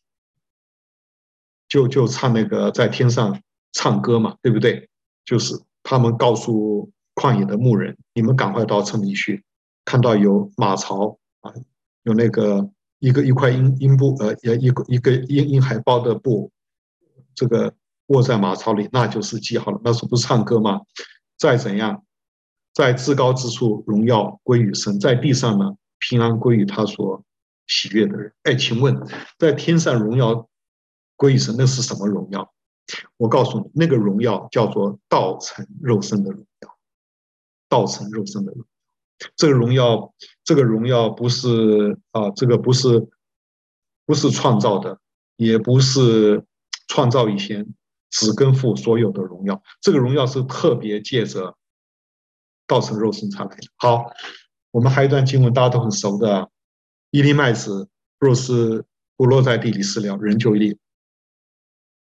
就就唱那个在天上唱歌嘛，对不对？就是他们告诉旷野的牧人，你们赶快到城里去，看到有马槽啊，有那个一个一块阴阴布呃，一个一个阴阴海包的布，这个卧在马槽里，那就是记号了。那时候不是唱歌吗？再怎样，在至高之处荣耀归于神，在地上呢平安归于他所喜悦的人。哎，请问在天上荣耀归于神，那是什么荣耀？我告诉你，那个荣耀叫做道成肉身的荣耀，道成肉身的荣耀。这个荣耀，这个荣耀不是啊、呃，这个不是不是创造的，也不是创造以前子跟父所有的荣耀。这个荣耀是特别借着道成肉身才来的。好，我们还有一段经文大家都很熟的：一粒麦子若是不落在地里死了，人就一粒；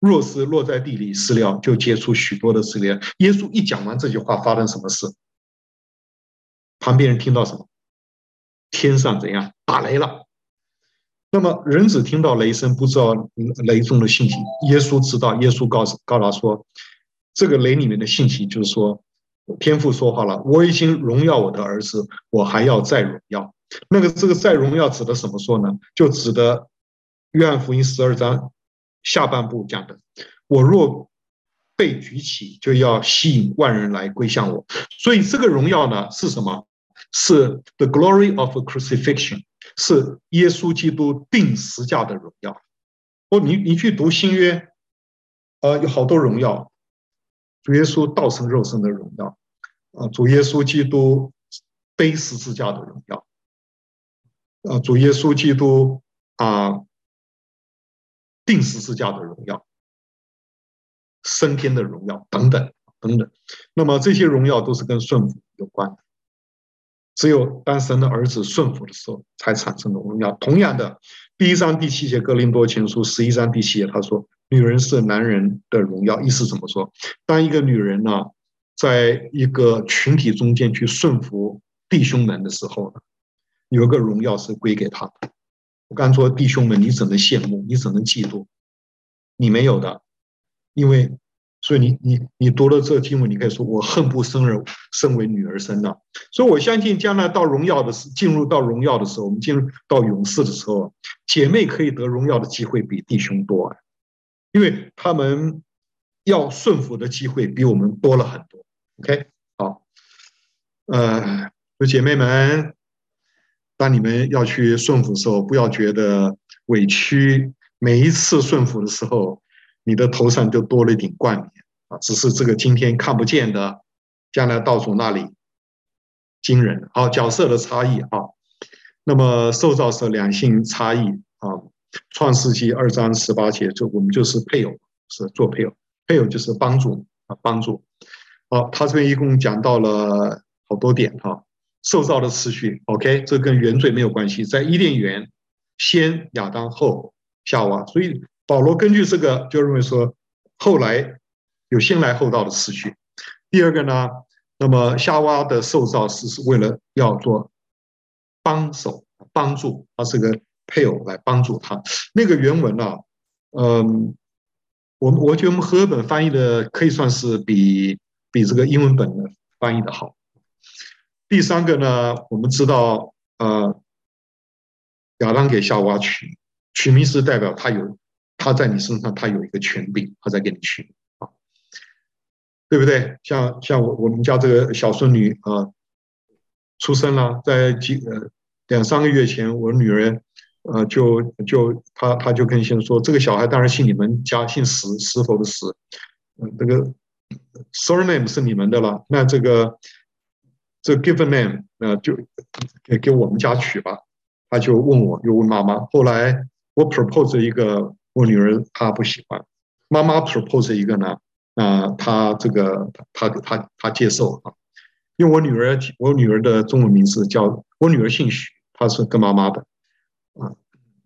若是落在地里死了，就结出许多的子粒。耶稣一讲完这句话，发生什么事？旁边人听到什么？天上怎样？打雷了。那么人只听到雷声，不知道雷中的信息。耶稣知道，耶稣告诉告诉他说，这个雷里面的信息就是说，天父说话了，我已经荣耀我的儿子，我还要再荣耀。那个这个再荣耀指的什么说呢？就指的约翰福音十二章下半部讲的，我若被举起，就要吸引万人来归向我。所以这个荣耀呢是什么？是 the glory of crucifixion， 是耶稣基督钉十架的荣耀。哦，你你去读新约，呃，有好多荣耀，主耶稣道成肉身的荣耀，啊、呃，主耶稣基督背十字架的荣耀，啊、呃，主耶稣基督啊、呃、钉十字架的荣耀，升天的荣耀等等等等。那么这些荣耀都是跟顺服有关的。只有当神的儿子顺服的时候，才产生的荣耀。同样的，第一章第七节哥林多前书十一章第七节，他说：“女人是男人的荣耀。”意思怎么说？当一个女人呢，在一个群体中间去顺服弟兄们的时候呢，有一个荣耀是归给他的。我刚说弟兄们，你只能羡慕，你只能嫉妒，你没有的，因为。所以你你你读了这个经文，你可以说我恨不生儿生为女儿生了。所以我相信将来到荣耀的时，进入到荣耀的时候，我们进入到勇士的时候，姐妹可以得荣耀的机会比弟兄多，因为他们要顺服的机会比我们多了很多。OK， 好，呃，姐妹们，当你们要去顺服的时候，不要觉得委屈，每一次顺服的时候。你的头上就多了一顶冠冕啊，只是这个今天看不见的，将来到主那里惊人。好，角色的差异啊，那么受造者两性差异啊，创世纪二章十八节，就我们就是配偶，是做配偶，配偶就是帮助啊，帮助。好，他这边一共讲到了好多点哈，受造的次序 ，OK， 这跟原罪没有关系，在伊甸园先亚当后夏娃，所以。保罗根据这个就认为说，后来有先来后到的次序。第二个呢，那么夏娃的受造是是为了要做帮手、帮助，他是个配偶来帮助他。那个原文啊，嗯，我们我觉得我们和合本翻译的可以算是比比这个英文本的翻译的好。第三个呢，我们知道，呃，亚当给夏娃取取名是代表他有。他在你身上，他有一个权柄，他在给你取啊，对不对？像像我我们家这个小孙女啊、呃，出生了，在几呃两三个月前，我女儿呃就就她她就跟先生说，这个小孩当然姓你们家，姓石，石头的石，嗯、呃，这个 surname 是你们的了，那这个这 given name 呃就给给我们家取吧。他就问我，又问妈妈，后来我 propose 一个。我女儿她不喜欢，妈妈 propose 一个呢，啊、呃，她这个她她她接受啊，因为我女儿我女儿的中文名字叫我女儿姓许，她是跟妈妈的啊，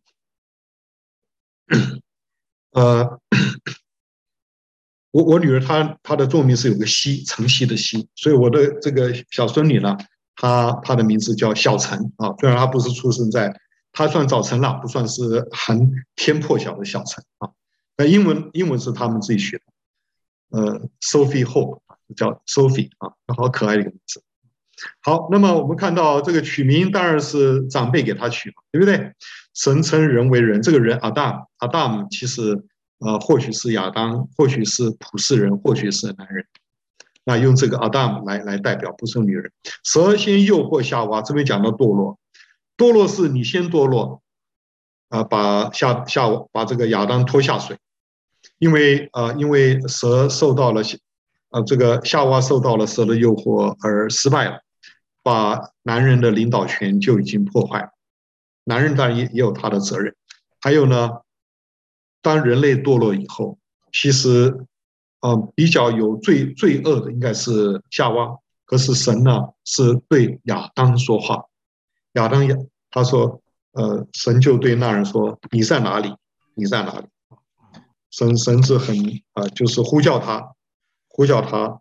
呃，我我女儿她她的中文名是有个希，晨曦的曦，所以我的这个小孙女呢，她她的名字叫小晨啊，虽然她不是出生在。他算早晨了，不算是很天破晓的小晨啊。那英文英文是他们自己学的，呃 ，Sophie Hope 叫 Sophie 啊，好可爱的一个名字。好，那么我们看到这个取名当然是长辈给他取嘛，对不对？神称人为人，这个人 Adam Adam 其实呃或许是亚当，或许是普世人，或许是男人。那用这个 Adam 来来代表，不是女人。蛇先诱惑夏娃，这边讲到堕落。堕落是你先堕落，啊、呃，把夏夏把这个亚当拖下水，因为呃，因为蛇受到了，呃，这个夏娃受到了蛇的诱惑而失败了，把男人的领导权就已经破坏，男人当然也也有他的责任。还有呢，当人类堕落以后，其实，呃，比较有罪罪恶的应该是夏娃，可是神呢是对亚当说话。亚当他说：“呃，神就对那人说，你在哪里？你在哪里？” 神神是很啊、呃，就是呼叫他，呼叫他，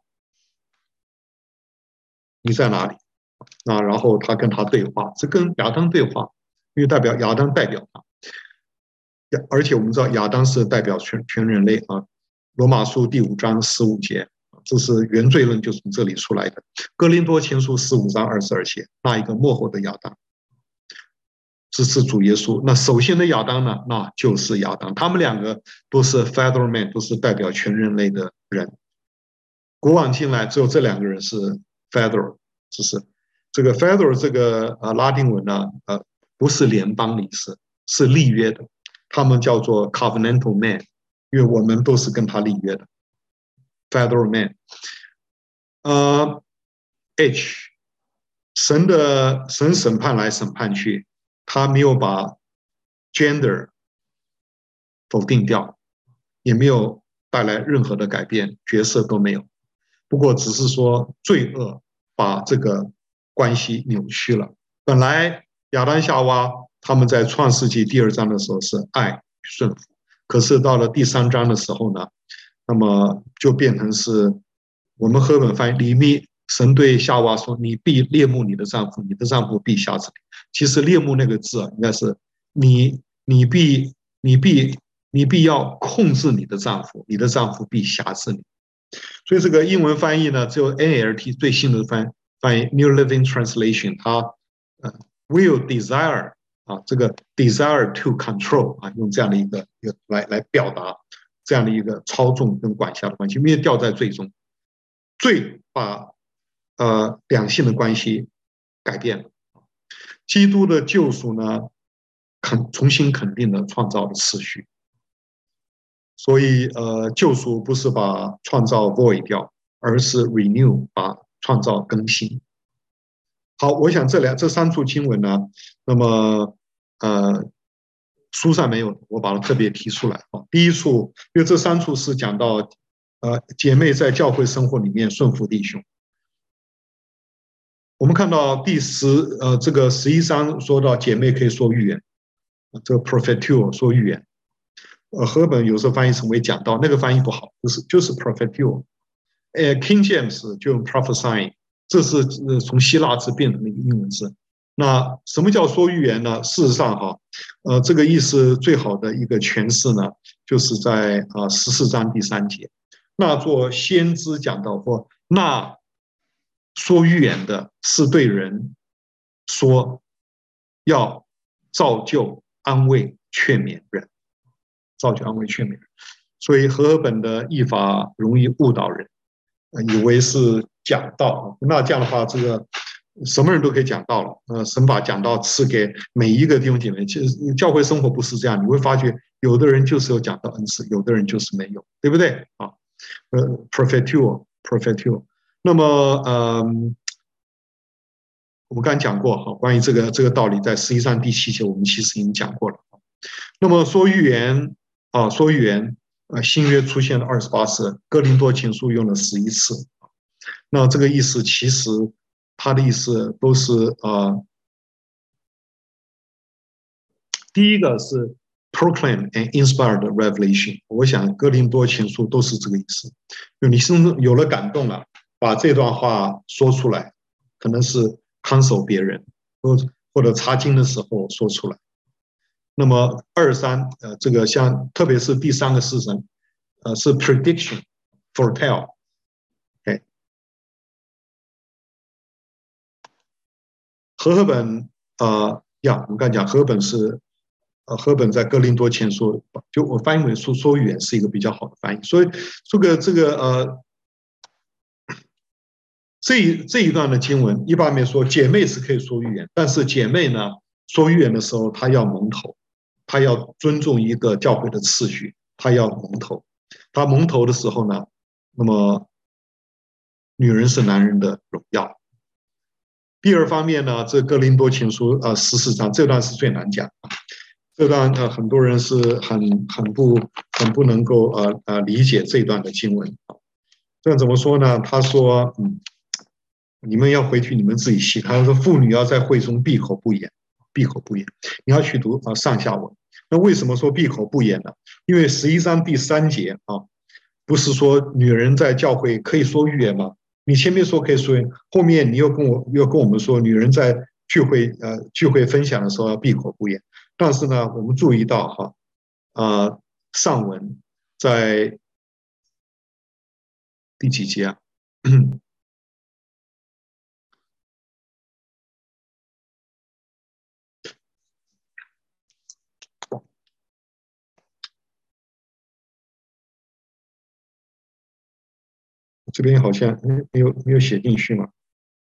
你在哪里？啊，然后他跟他对话，是跟亚当对话，因为代表亚当代表他，而且我们知道亚当是代表全全人类啊。罗马书第五章十五节，这是原罪论就从这里出来的。哥林多前书十五章二十二节，那一个末后的亚当，支持主耶稣。那首先的亚当呢，那就是亚当。他们两个都是 Father Man， 都是代表全人类的人。古往今来，只有这两个人是 Father， 就是这个 Father 这个呃拉丁文呢，呃不是联邦理事，是立约的。他们叫做 Covenantal Man， 因为我们都是跟他立约的 Father Man。呃 ，H 神的神审判来审判去，他没有把 gender 否定掉，也没有带来任何的改变，角色都没有。不过只是说罪恶把这个关系扭曲了。本来亚当夏娃他们在创世纪第二章的时候是爱顺服，可是到了第三章的时候呢，那么就变成是我们和本翻译里面神对夏娃说：“你必恋慕你的丈夫，你的丈夫必辖制你。”其实“恋慕”那个字啊，应该是你你必你必你必要控制你的丈夫，你的丈夫必辖制你。所以这个英文翻译呢，只有 N L T 最新的翻翻译 New Living Translation， 它呃 will desire 啊，这个 desire to control 啊，用这样的一个一个来来表达这样的一个操纵跟管辖的关系，因为掉在罪中，罪把呃两性的关系改变了。基督的救赎呢，肯重新肯定了创造的次序。所以，呃，救赎不是把创造 void 掉，而是 renew， 把创造更新。好，我想这两这三处经文呢，那么呃，书上没有，我把它特别提出来啊。第一处，因为这三处是讲到呃姐妹在教会生活里面顺服弟兄。我们看到第十呃这个十一章说到姐妹可以说预言，这个 prophetio 说预言。呃，和本有时候翻译成为讲道，那个翻译不好，就是就是 prophetio。呃 ，King James 就用 prophesying， 这是呃从希腊字变成的一个英文字。那什么叫说预言呢？事实上哈，呃，这个意思最好的一个诠释呢，就是在啊十四章第三节，那做先知讲道或那说预言的是对人说，要造就、安慰、劝勉人。造就、安慰、劝勉人，所以和合本的译法容易误导人，以为是讲道。那这样的话，这个什么人都可以讲道了。呃，神把讲道赐给每一个弟兄姐妹。其实教会生活不是这样，你会发觉有的人就是有讲道恩赐，有的人就是没有，对不对啊？呃 ，prophetio prophetio。那么，呃，我们刚才讲过哈，关于这个这个道理，在十一章第七节我们其实已经讲过了。那么说预言。啊，说预言，呃，新约出现了二十八次，哥林多前书用了十一次。那这个意思其实它的意思都是呃，第一个是 proclaim and inspired revelation。我想哥林多前书都是这个意思，就你心中有了感动了，把这段话说出来，可能是看守别人，或或者查经的时候说出来。那么二三呃，这个像特别是第三个式神，呃，是 prediction foretell。OK， 和合本呃呀，我们刚才讲和合本是呃和合本在哥林多前书，就我翻译为说说预言是一个比较好的翻译。所以这个这个呃这一这一段的经文，一方面说姐妹是可以说预言，但是姐妹呢说预言的时候，她要蒙头。他要尊重一个教会的次序，他要蒙头。他蒙头的时候呢，那么女人是男人的荣耀。第二方面呢，这哥林多前书呃十四章这段是最难讲，这段呃很多人是很很不很不能够呃呃理解这段的经文。这样怎么说呢？他说，嗯，你们要回去你们自己细看。他说，妇女要在会中闭口不言。闭口不言，你要去读啊上下文。 那为什么说闭口不言呢？因为十一章第三节啊，不是说女人在教会可以说预言吗？你前面说可以说预言，后面你又跟我又跟我们说，女人在聚会呃聚会分享的时候要闭口不言。但是呢，我们注意到哈，呃，上文在第几节啊？这边好像没有没有写进去嘛？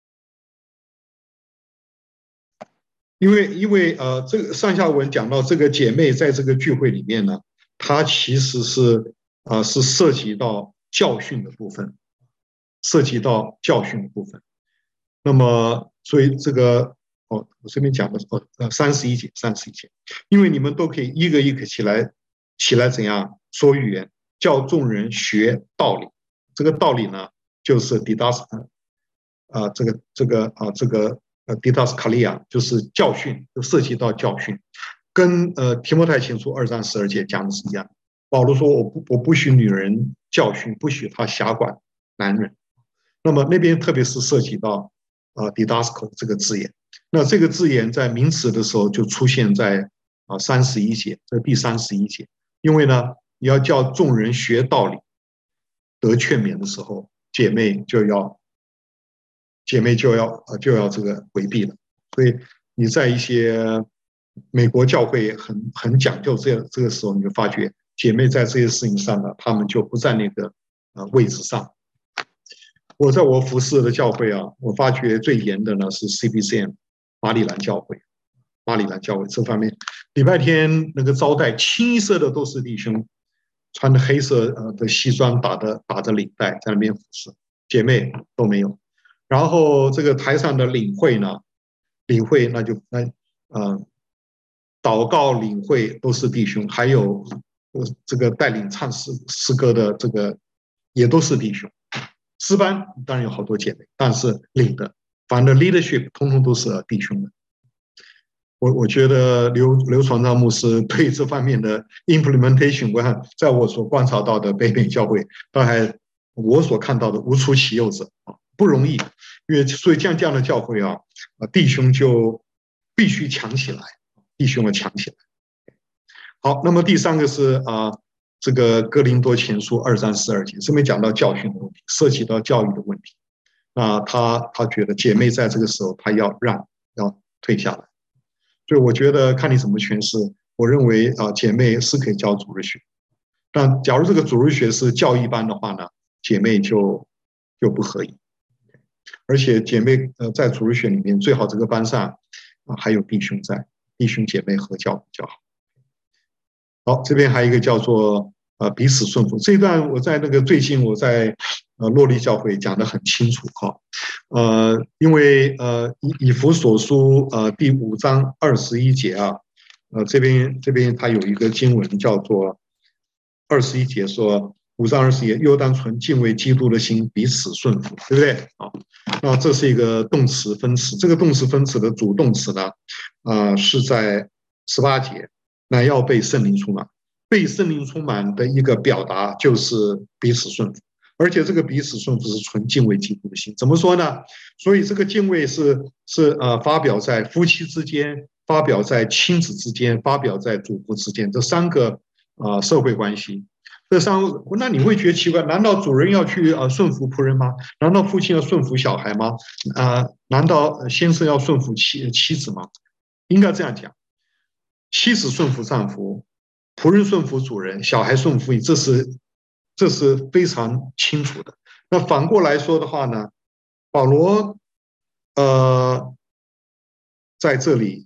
因为因为呃，这个上下文讲到这个姐妹在这个聚会里面呢，她其实是呃是涉及到教训的部分，涉及到教训的部分。那么所以这个哦，我这边讲的哦呃三十一节三十一节，因为你们都可以一个一个起来起来怎样说预言，叫众人学道理。这个道理呢，就是 didas 啊、呃、这个这个啊、呃、这个呃 didaskalia 就是教训，就涉及到教训，跟呃提摩太前书二章十二节讲的是一样。保罗说我不我不许女人教训，不许她辖管男人。那么那边特别是涉及到啊、呃、didasko 这个字眼，那这个字眼在名词的时候就出现在啊三十一节，这第三十一节，因为呢你要叫众人学道理，得劝勉的时候，姐妹就要姐妹就要呃就要这个回避了。所以你在一些美国教会很很讲究这这个时候，你就发觉姐妹在这些事情上呢，她们就不在那个呃位置上。我在我服侍的教会啊，我发觉最严的呢是 C B C M 马里兰教会，马里兰教会这方面，礼拜天那个招待清一色的都是弟兄，穿的黑色呃的西装，打的打着领带在那边服侍，姐妹都没有。然后这个台上的领会呢，领会那就那呃祷告领会都是弟兄，还有这个带领唱诗诗歌的这个也都是弟兄。诗班当然有好多姐妹，但是领的，反正 leadership 通通都是弟兄的。我我觉得刘刘传章牧师对这方面的 implementation， 我看在我所观察到的北美教会，大概我所看到的无出其右者啊，不容易。因为所以像这样的教会啊，弟兄就必须强起来，弟兄要强起来。好，那么第三个是啊、呃，这个哥林多前书二章十二节，这边讲到教训的问题，涉及到教育的问题。那他他觉得姐妹在这个时候，他要让要退下来。所以我觉得看你怎么诠释。我认为啊、呃，姐妹是可以教主日学，但假如这个主日学是教义班的话呢，姐妹就就不合宜。而且姐妹呃在主日学里面最好这个班上啊、呃、还有弟兄在，弟兄姐妹合教比较好。好，这边还有一个叫做呃彼此顺服，这一段我在那个最近我在呃洛丽教会讲得很清楚哈，呃，因为呃以以弗所书呃第五章二十一节啊，呃这边这边它有一个经文叫做二十一节说五章二十节，又当存敬畏基督的心彼此顺服，对不对啊？那这是一个动词分词，这个动词分词的主动词呢，啊、呃、是在十八节。那要被圣灵充满，被圣灵充满的一个表达就是彼此顺服，而且这个彼此顺服是纯敬畏基督的心。怎么说呢？所以这个敬畏是是呃发表在夫妻之间，发表在亲子之间，发表在主仆之间这三个呃社会关系。这三，那你会觉得奇怪？难道主人要去呃顺服仆人吗？难道父亲要顺服小孩吗？啊、呃，难道先生要顺服妻妻子吗？应该这样讲。妻子顺服丈夫，仆人顺服主人，小孩顺服你，这是这是非常清楚的。那反过来说的话呢，保罗呃在这里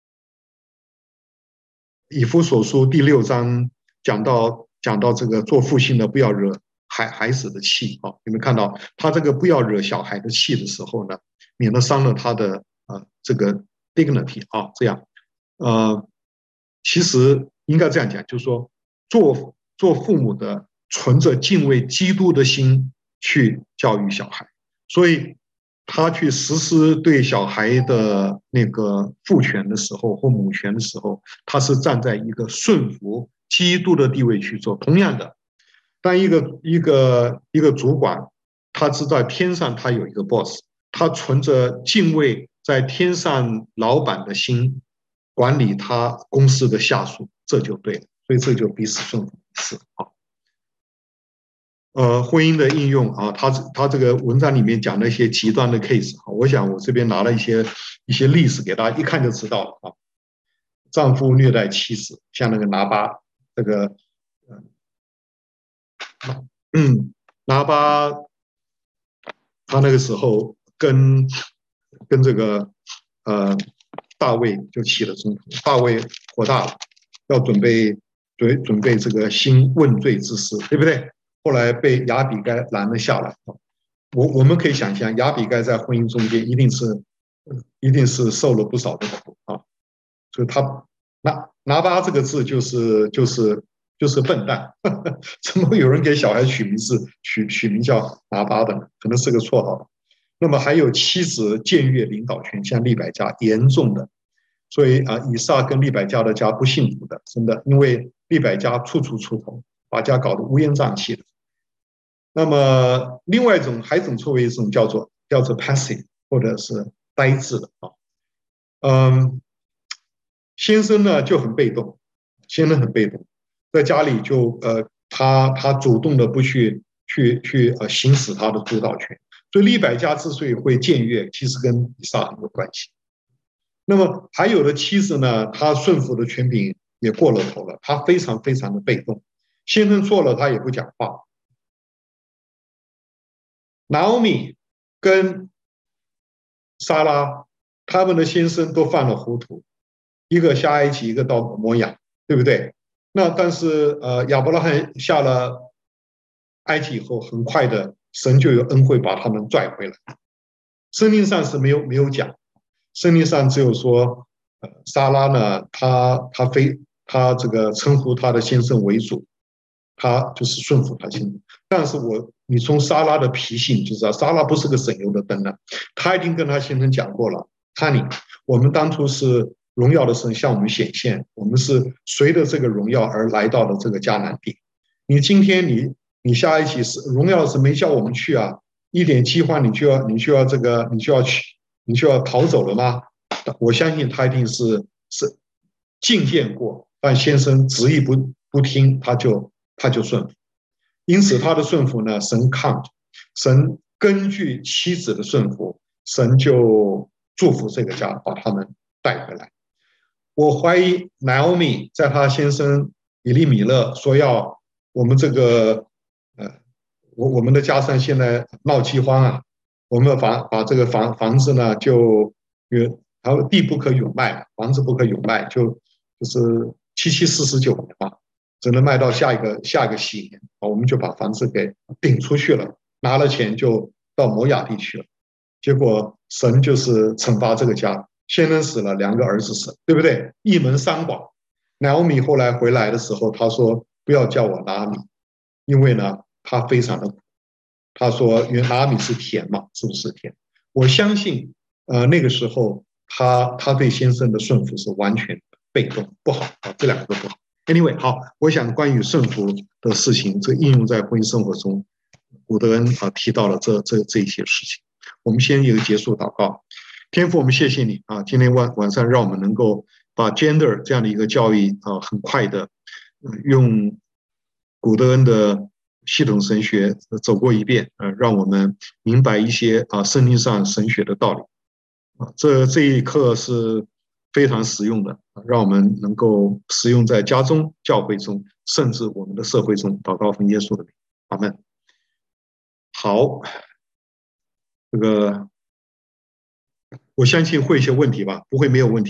以弗所书第六章讲到讲到这个做父亲的不要惹孩孩子的气啊，你们看到他这个不要惹小孩的气的时候呢，免得伤了他的呃这个 dignity 啊，这样呃。其实应该这样讲，就是说，做做父母的，存着敬畏基督的心去教育小孩。所以， 他去实施对小孩的那个父权的时候或母权的时候，他是站在一个顺服基督的地位去做。同样的，当一个一个一个主管，他知道天上他有一个 boss， 他存着敬畏在天上老板的心，管理他公司的下属，这就对了。所以这就彼此顺服是啊。呃，婚姻的应用啊，他他这个文章里面讲了一些极端的 case 啊，我想我这边拿了一些一些例子给大家一看就知道了啊。丈夫虐待妻子，像那个拿巴，这个嗯，拿巴他那个时候跟跟这个呃大卫就起了冲突，大卫火大了，要准备准准备这个新问罪之事，对不对？后来被亚比该拦了下来。我我们可以想象，亚比该在婚姻中间一定是一定是受了不少的苦啊。所以他拿拿巴这个字就是就是就是笨蛋，呵呵，怎么有人给小孩取名字取取名叫拿巴的呢？可能是个绰号。那么还有妻子僭越领导权，像利百加严重的，所以啊，以撒跟利百加的家不幸福的，真的，因为利百加处处出头，把家搞得乌烟瘴气的。那么另外一种还一种错位，一种叫做叫做 passive 或者是呆滞的啊，嗯，先生呢就很被动，先生很被动，在家里就呃他他主动的不去去去呃行使他的主导权，所以利百加之所以会僭越，其实跟以撒很有关系。那么还有的妻子呢，她顺服的权柄也过了头了，她非常非常的被动，先生错了她也不讲话。拿欧米跟莎拉他们的先生都犯了糊涂，一个下埃及，一个到摩亚，对不对？那但是呃，亚伯拉罕下了埃及以后，很快的神就有恩惠把他们拽回来。圣经上是没有没有讲，圣经上只有说，呃，莎拉呢，她她非她这个称呼她的先生为主，她就是顺服她先生。但是我你从莎拉的脾性就知道，莎拉不是个省油的灯了。她已经跟她先生讲过了 ，Honey，我们当初是荣耀的神向我们显现，我们是随着这个荣耀而来到了这个迦南地。你今天你你下一起是荣耀的神没叫我们去啊，一点饥荒你就要你就要这个你就要去你就要逃走了吗？我相信他一定是是觐见过，但先生执意不不听，他就他就顺服。因此他的顺服呢，神看，神根据妻子的顺服，神就祝福这个家，把他们带回来。我怀疑 Naomi 在她先生以利米勒说要我们这个呃，我我们的家乡现在闹饥荒啊，我们房把这个房房子呢就有，还有地不可永卖，房子不可永卖，就就是七七四十九年嘛，只能卖到下一个下一个喜年啊，我们就把房子给顶出去了，拿了钱就到摩亚地去了。结果神就是惩罚这个家，先生死了，两个儿子死了，对不对？一门三寡。拿欧米后来回来的时候，他说不要叫我拿米，因为呢他非常的苦。他说因为拿米是甜嘛，是不是甜？我相信呃那个时候他他对先生的顺服是完全被动，不好啊，这两个都不好。Anyway， 好，我想关于顺服的事情，这应用在婚姻生活中，古德恩啊提到了这这这一些事情。我们先有结束祷告。天父，我们谢谢你啊！今天晚晚上让我们能够把 gender 这样的一个教育啊，很快的用古德恩的系统神学走过一遍，呃，让我们明白一些啊圣经上神学的道理啊。这这一课是非常实用的，让我们能够使用在家中、教会中，甚至我们的社会中。祷告奉耶稣的名，阿门。好，这个我相信会有些问题吧，不会没有问题。